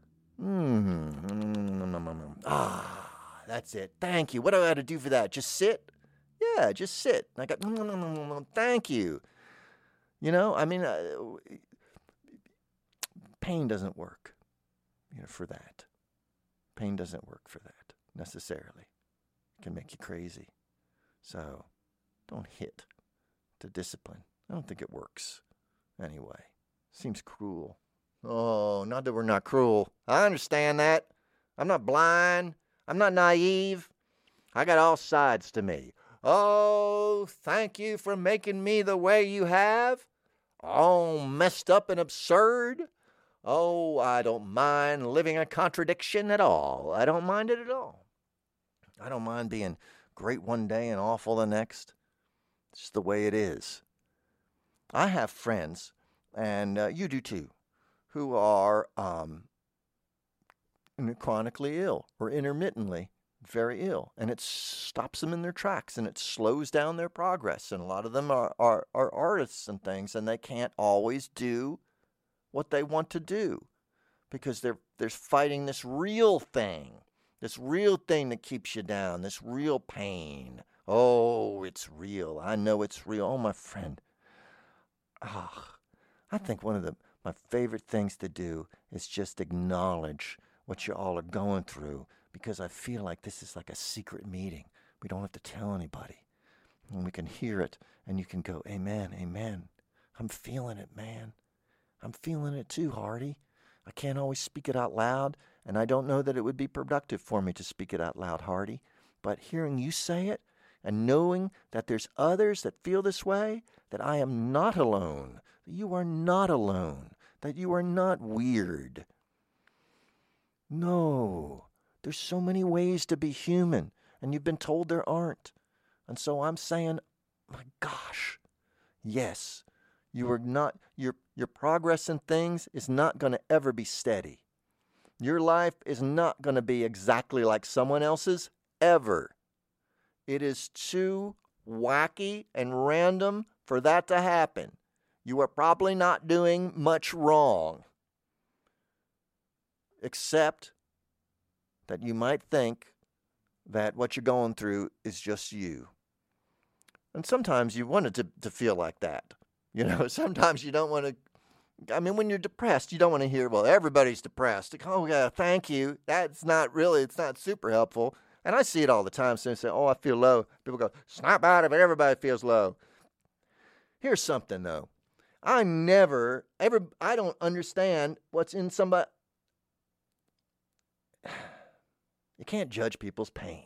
Mm-hmm. Ah, that's it. Thank you. What do I got to do for that? Just sit? Yeah, just sit. I got, thank you. You know, I mean, uh, pain doesn't work, you know, for that. Pain doesn't work for that necessarily. It can make you crazy. So don't hit to discipline. I don't think it works anyway. Seems cruel. Oh, not that we're not cruel. I understand that. I'm not blind. I'm not naive. I got all sides to me. Oh, thank you for making me the way you have. All messed up and absurd. Oh, I don't mind living a contradiction at all. I don't mind it at all. I don't mind being great one day and awful the next. It's just the way it is. I have friends, and uh, you do too, who are um, chronically ill or intermittently very ill, and it stops them in their tracks, and it slows down their progress. And a lot of them are, are, are artists and things, and they can't always do what they want to do because they're they're fighting this real thing, this real thing that keeps you down, this real pain. Oh, it's real. I know it's real. Oh, my friend. Ah, I think one of the my favorite things to do is just acknowledge what you all are going through, because I feel like this is like a secret meeting. We don't have to tell anybody. And we can hear it, and you can go, amen, amen. I'm feeling it, man. I'm feeling it too, Hardy. I can't always speak it out loud, and I don't know that it would be productive for me to speak it out loud, Hardy. But hearing you say it, and knowing that there's others that feel this way, that I am not alone, that you are not alone, that you are not weird. No. There's so many ways to be human, and you've been told there aren't. And so I'm saying, my gosh, yes, you are not, your, your progress in things is not going to ever be steady. Your life is not going to be exactly like someone else's, ever. It is too wacky and random for that to happen. You are probably not doing much wrong, except that you might think that what you're going through is just you. And sometimes you want it to, to feel like that. You know, sometimes you don't want to, I mean, when you're depressed, you don't want to hear, well, everybody's depressed. Like, oh, yeah, thank you. That's not really, it's not super helpful. And I see it all the time. So they say, oh, I feel low. People go, snap out of it. Everybody feels low. Here's something, though. I never, ever, I don't understand what's in somebody. You can't judge people's pain.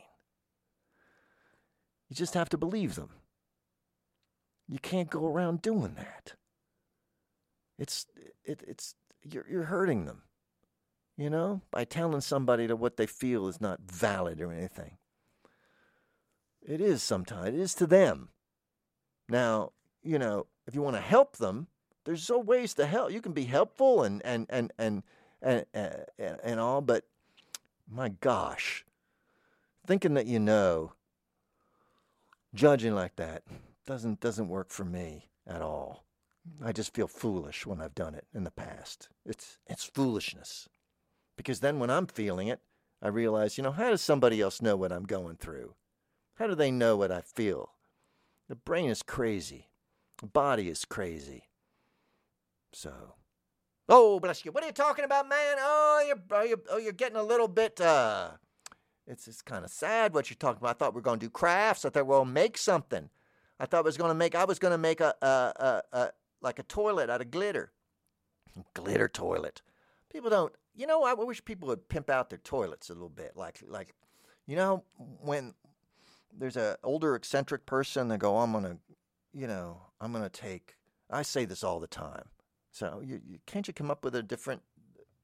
You just have to believe them. You can't go around doing that. It's it it's you're you're hurting them. You know, by telling somebody that what they feel is not valid or anything. It is sometimes. It is to them. Now, you know, if you want to help them, there's so ways to help. You can be helpful and and and and and and, and all, but my gosh, thinking that you know, judging like that doesn't doesn't work for me at all. I just feel foolish when I've done it in the past. It's it's foolishness. Because then when I'm feeling it, I realize, you know, how does somebody else know what I'm going through? How do they know what I feel? The brain is crazy. The body is crazy. So, oh, bless you. What are you talking about, man? Oh, you're, you're, oh, you're getting a little bit, uh, it's, it's kind of sad what you're talking about. I thought we were going to do crafts. I thought we were going to make something. I thought I was going to make, I was going to make a, a, a, a, like a toilet out of glitter. Glitter toilet. People don't, you know, I wish people would pimp out their toilets a little bit. Like, like, you know, when there's an older eccentric person, they go, I'm going to, you know, I'm going to take, I say this all the time. So you, you, can't you come up with a different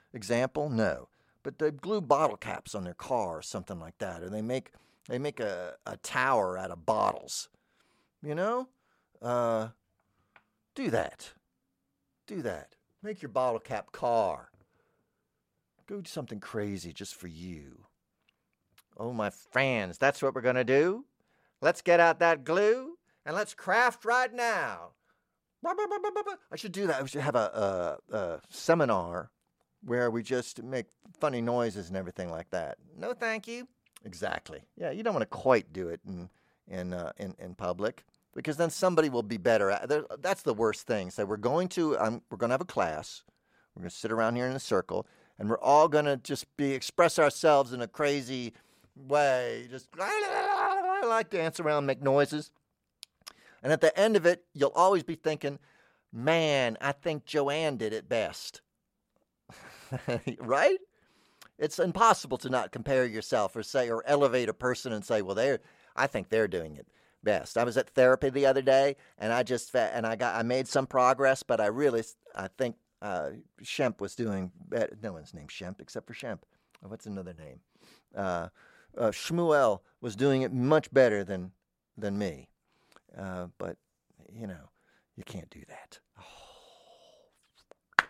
example? No. But they glue bottle caps on their car or something like that, or they make they make a, a tower out of bottles. You know? Uh, do that. Do that. Make your bottle cap car. Go do something crazy just for you. Oh, my friends, that's what we're going to do. Let's get out that glue and let's craft right now. I should do that. I should have a, a, a seminar where we just make funny noises and everything like that. No, thank you. Exactly. Yeah, you don't want to quite do it in in uh, in, in public because then somebody will be better at it. That's the worst thing. So we're going to um, we're going to have a class. We're going to sit around here in a circle, and we're all going to just be express ourselves in a crazy way. Just I like dance around, make noises. And at the end of it, you'll always be thinking, man, I think Joanne did it best. Right? It's impossible to not compare yourself or say, or elevate a person and say, well, they're, I think they're doing it best. I was at therapy the other day, and I just, and I got, I made some progress, but I really, I think uh, Shemp was doing better. No one's named Shemp except for Shemp. What's another name? Uh, uh, Shmuel was doing it much better than, than me. Uh, but, you know, you can't do that. Oh.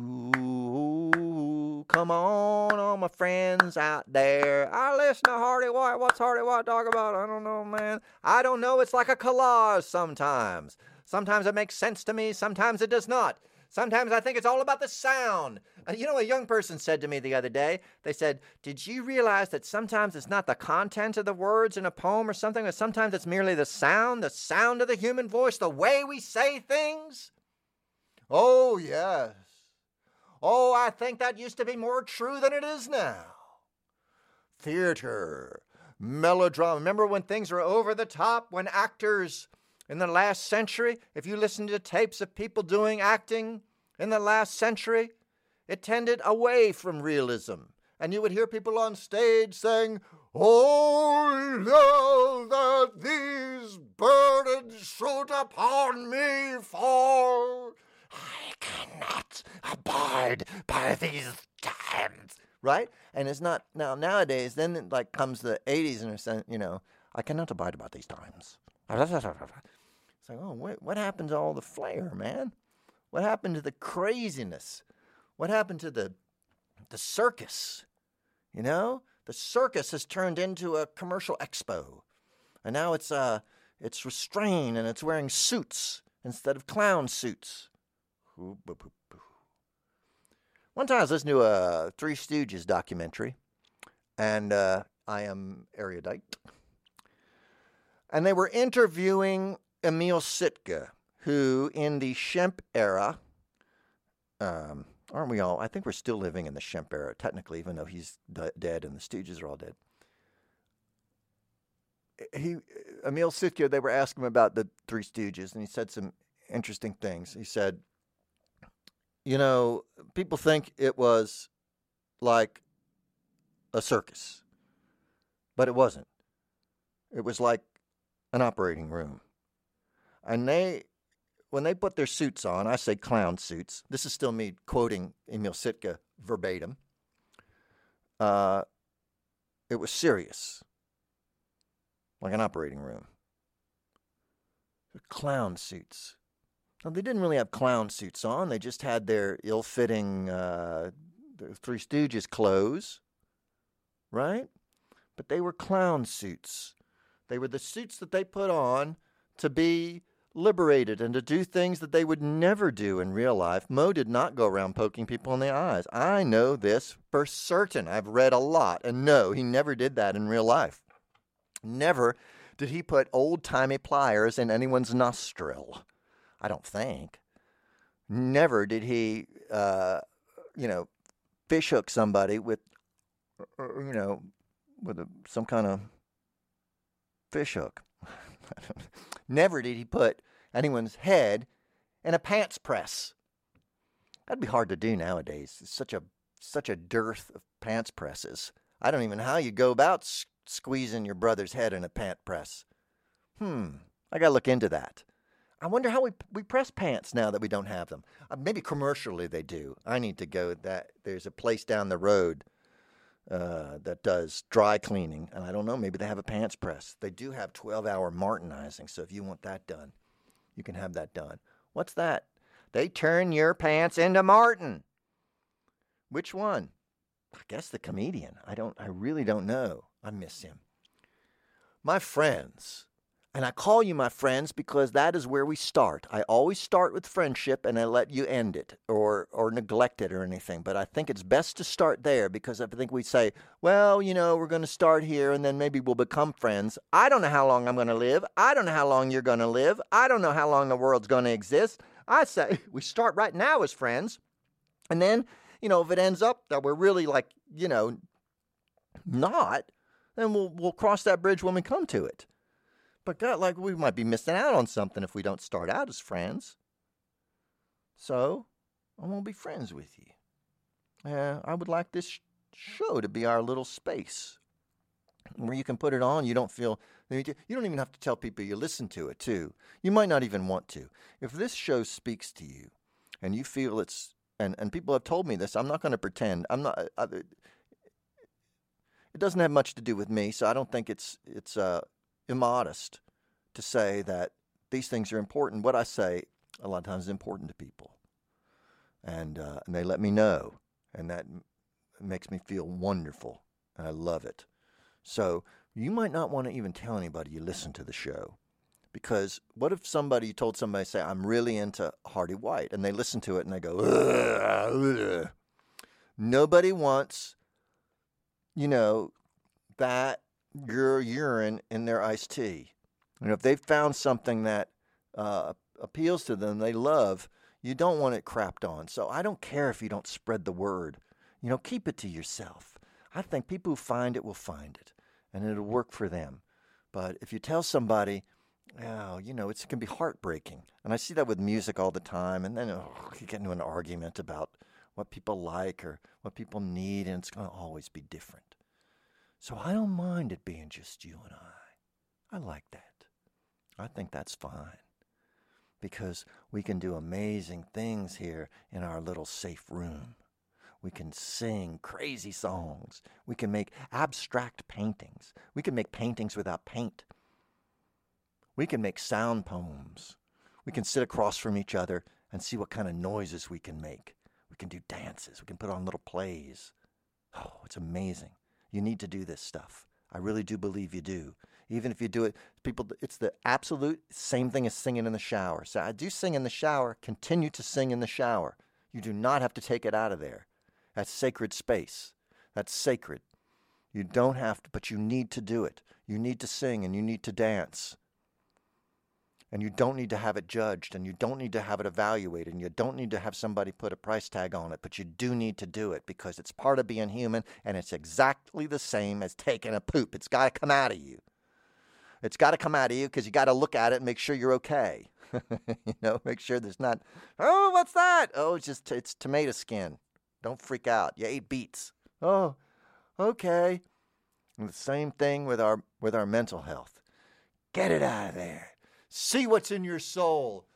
Do, come on, all my friends out there. I listen to Hardy White. What's Hardy White talk about? I don't know, man. I don't know. It's like a collage sometimes. Sometimes it makes sense to me. Sometimes it does not. Sometimes I think it's all about the sound. Uh, you know, a young person said to me the other day, they said, did you realize that sometimes it's not the content of the words in a poem or something, but sometimes it's merely the sound, the sound of the human voice, the way we say things? Oh, yes. Oh, I think that used to be more true than it is now. Theater, melodrama. Remember when things were over the top, when actors... In the last century, if you listen to tapes of people doing acting in the last century, it tended away from realism. And you would hear people on stage saying, oh, know that these burdens shoot upon me, for I cannot abide by these times. Right? And it's not, now, nowadays, then it like comes the eighties and it's, you know, I cannot abide by these times. It's like, oh, wait, what happened to all the flair, man? What happened to the craziness? What happened to the the circus? You know, the circus has turned into a commercial expo, and now it's uh it's restrained and it's wearing suits instead of clown suits. One time I was listening to a Three Stooges documentary, and uh, I am erudite. And they were interviewing Emil Sitka, who in the Shemp era, um, aren't we all? I think we're still living in the Shemp era, technically, even though he's d- dead and the Stooges are all dead. He, Emil Sitka, they were asking him about the Three Stooges, and he said some interesting things. He said, you know, people think it was like a circus, but it wasn't. It was like an operating room. And they, when they put their suits on, I say clown suits. This is still me quoting Emil Sitka verbatim. Uh, it was serious, like an operating room. Clown suits. Now, they didn't really have clown suits on. They just had their ill-fitting uh, the Three Stooges clothes, right? But they were clown suits. They were the suits that they put on to be liberated and to do things that they would never do in real life. Mo did not go around poking people in the eyes. I know this for certain. I've read a lot. And no, he never did that in real life. Never did he put old-timey pliers in anyone's nostril. I don't think. Never did he, uh, you know, fishhook somebody with, you know, with a, some kind of fish hook. Never did he put anyone's head in a pants press. That'd be hard to do nowadays. It's such a such a dearth of pants presses. I don't even know how you go about s- squeezing your brother's head in a pant press. Hmm, I gotta look into that. I wonder how we we press pants now that we don't have them. Uh, maybe commercially they do. I need to go. That there's a place down the road uh, that does dry cleaning, and I don't know. Maybe they have a pants press. They do have twelve-hour martinizing. So if you want that done, you can have that done. What's that? They turn your pants into Martin. Which one? I guess the comedian. I don't. I really don't know. I miss him. My friends. And I call you my friends because that is where we start. I always start with friendship and I let you end it or or neglect it or anything. But I think it's best to start there because I think we say, well, you know, we're going to start here and then maybe we'll become friends. I don't know how long I'm going to live. I don't know how long you're going to live. I don't know how long the world's going to exist. I say we start right now as friends. And then, you know, if it ends up that we're really like, you know, not, then we'll we'll cross that bridge when we come to it. But God, like we might be missing out on something if we don't start out as friends. So, I won't be friends with you. Uh, I would like this show to be our little space where you can put it on. You don't feel, you don't even have to tell people you listen to it too. You might not even want to. If this show speaks to you and you feel it's, and, and people have told me this, I'm not going to pretend. I'm not, I, it doesn't have much to do with me, so I don't think it's, it's, uh, immodest to say that these things are important. What I say a lot of times is important to people, and uh, and they let me know, and that m- makes me feel wonderful, and I love it. So you might not want to even tell anybody you listen to the show, because what if somebody you told somebody, say, I'm really into Hardy White, and they listen to it and they go, ugh, ugh. Nobody wants, you know, that your urine in their iced tea. And if they've found something that uh, appeals to them, they love, you don't want it crapped on. So I don't care if you don't spread the word. You know, keep it to yourself. I think people who find it will find it, and it'll work for them. But if you tell somebody, oh, you know, it's, it can be heartbreaking. And I see that with music all the time. And then oh, you get into an argument about what people like or what people need, and it's going to always be different. So I don't mind it being just you and I. I like that. I think that's fine. Because we can do amazing things here in our little safe room. We can sing crazy songs. We can make abstract paintings. We can make paintings without paint. We can make sound poems. We can sit across from each other and see what kind of noises we can make. We can do dances. We can put on little plays. Oh, it's amazing. You need to do this stuff. I really do believe you do. Even if you do it, people, it's the absolute same thing as singing in the shower. So I do sing in the shower. Continue to sing in the shower. You do not have to take it out of there. That's sacred space. That's sacred. You don't have to, but you need to do it. You need to sing and you need to dance. And you don't need to have it judged, and you don't need to have it evaluated, and you don't need to have somebody put a price tag on it, but you do need to do it because it's part of being human, and it's exactly the same as taking a poop. It's got to come out of you. It's got to come out of you because you got to look at it and make sure you're okay. You know, make sure there's not, oh, what's that? Oh, it's just, it's tomato skin. Don't freak out. You ate beets. Oh, okay. And the same thing with our with our mental health. Get it out of there. See what's in your soul.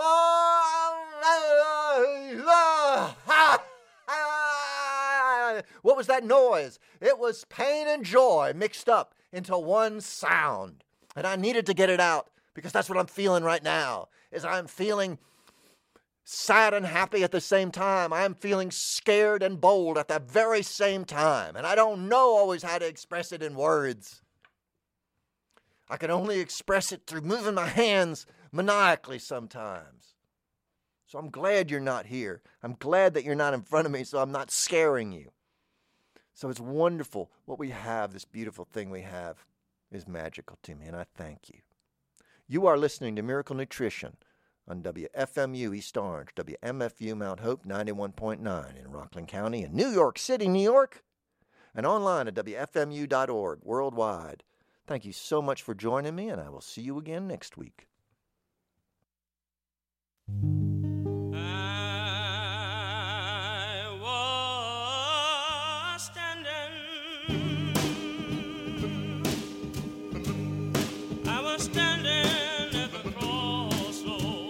What was that noise? It was pain and joy mixed up into one sound. And I needed to get it out because that's what I'm feeling right now. Is I'm feeling sad and happy at the same time. I'm feeling scared and bold at the very same time. And I don't know always how to express it in words. I can only express it through moving my hands maniacally sometimes. So I'm glad you're not here. I'm glad that you're not in front of me, so I'm not scaring you. So it's wonderful. What we have, this beautiful thing we have, is magical to me, and I thank you. You are listening to Miracle Nutrition on W F M U East Orange, W M F U Mount Hope ninety-one point nine in Rockland County in New York City, New York, and online at W F M U dot org worldwide. Thank you so much for joining me, and I will see you again next week. I was standing, I was standing at the crossroads.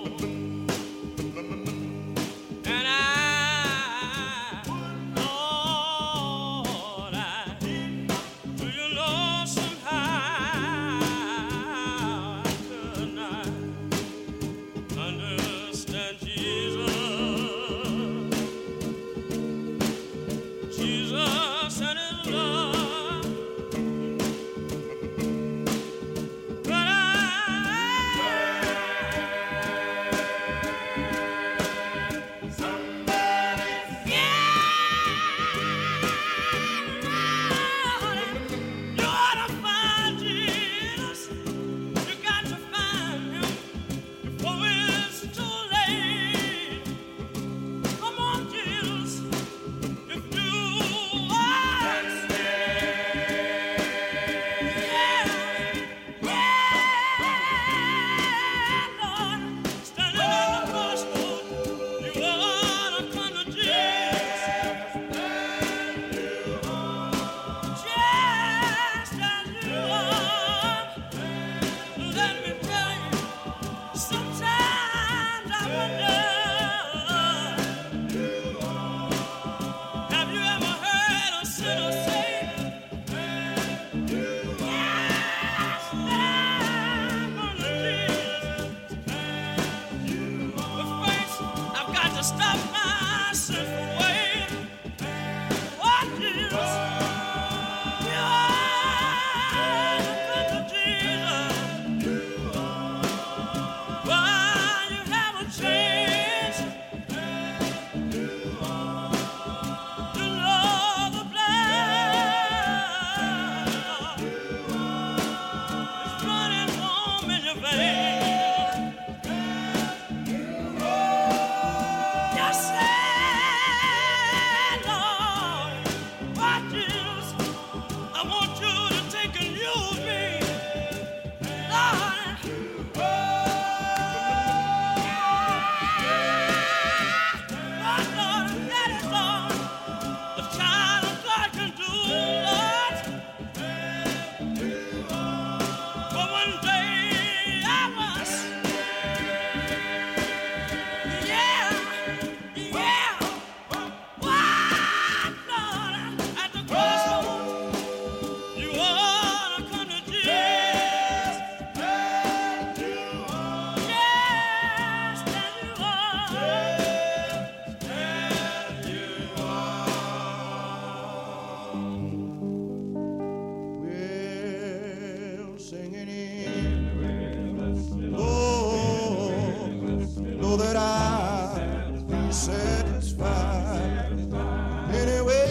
Oh, know that I'll be satisfied anyway,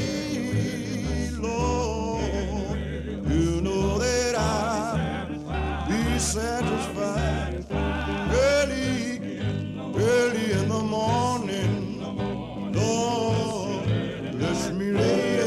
Lord. You know that I'll be satisfied early, early in the morning, Lord. Bless me late.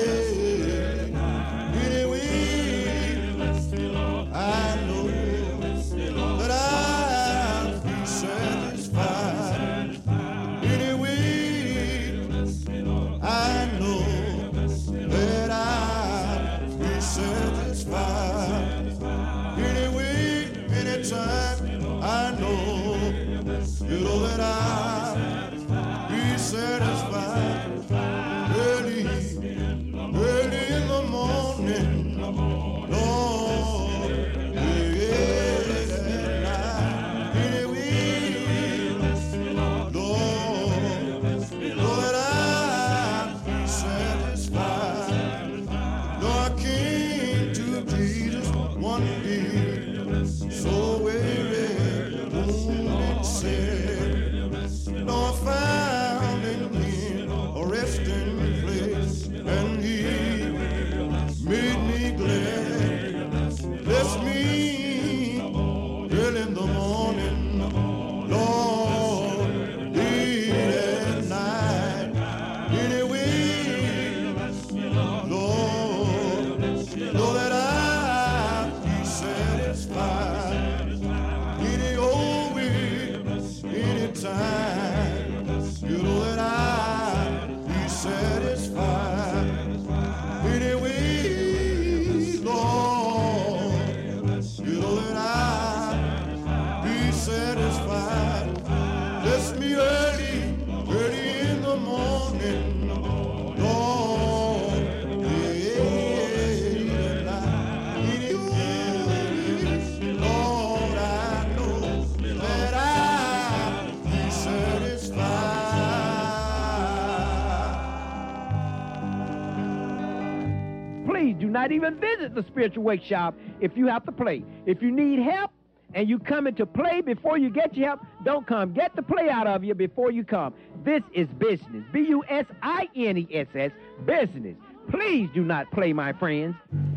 Not even visit the Spiritual Wake Shop if you have to play. If you need help and you come in to play before you get your help, don't come. Get the play out of you before you come. This is business. B U S I N E S S, business. Please do not play, my friends.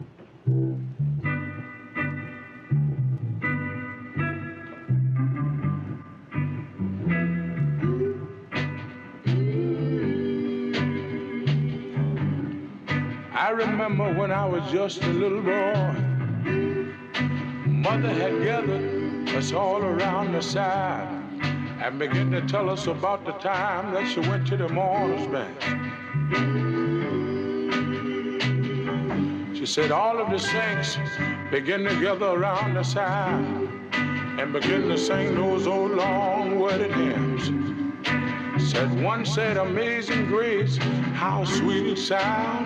I remember when I was just a little boy, Mother had gathered us all around the side and began to tell us about the time that she went to the mourners' bench. She said all of the saints began to gather around the side and began to sing those old long worded hymns. Said one said, "Amazing Grace, how sweet it sounds."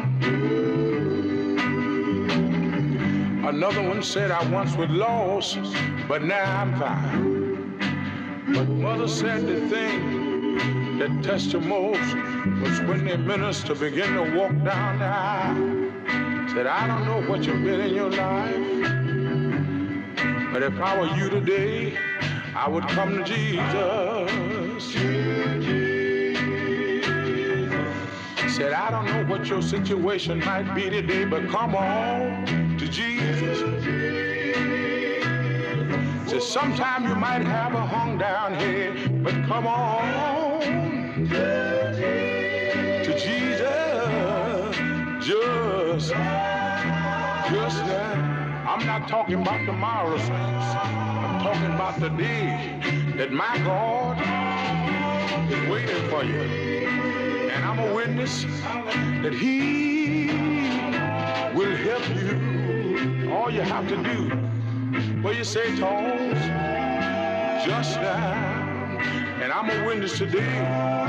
Another one said, "I once was lost, but now I'm found." But Mother said the thing that touched her most was when the minister began to walk down the aisle. Said, "I don't know what you've been in your life, but if I were you today, I would come to Jesus." Said, "I don't know what your situation might be today, but come on to Jesus." Said, "Sometime you might have a hung down head, but come on to Jesus. Just, just now." I'm not talking about tomorrow, saints. I'm talking about the day that my God is waiting for you. And I'm a witness that He will help you. All you have to do, well, you say, "Tones, just now." And I'm a witness today.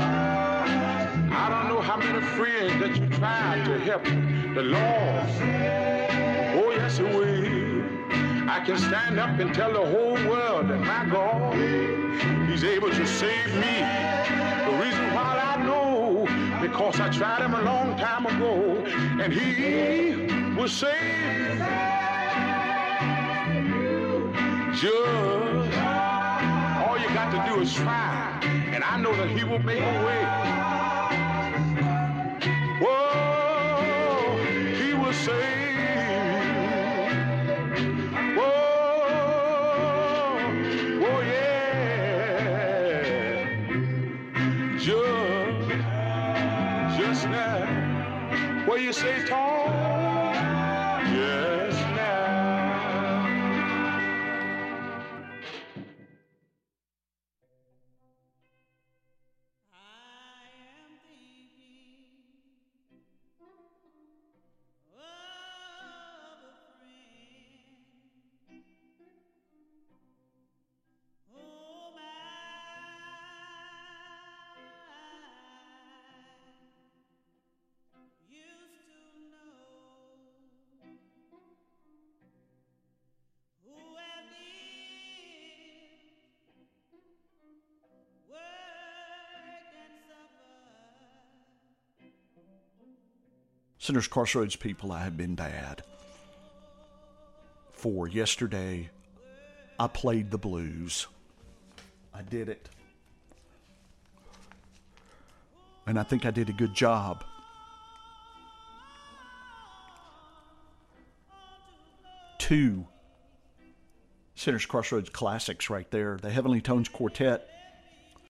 I don't know how many friends that you tried to help the Lord. Oh, yes, He will. I can stand up and tell the whole world that my God, He's able to save me. The reason why I know, because I tried Him a long time ago, and He will save me. Just all you got to do is try, and I know that he will make a way. Whoa, he will save you. Whoa, whoa, yeah. Just, just now. What you say, Tom? Just now. Sinners Crossroads people, I have been bad. For yesterday, I played the blues. I did it. And I think I did a good job. Two Sinners Crossroads classics right there. The Heavenly Tones Quartet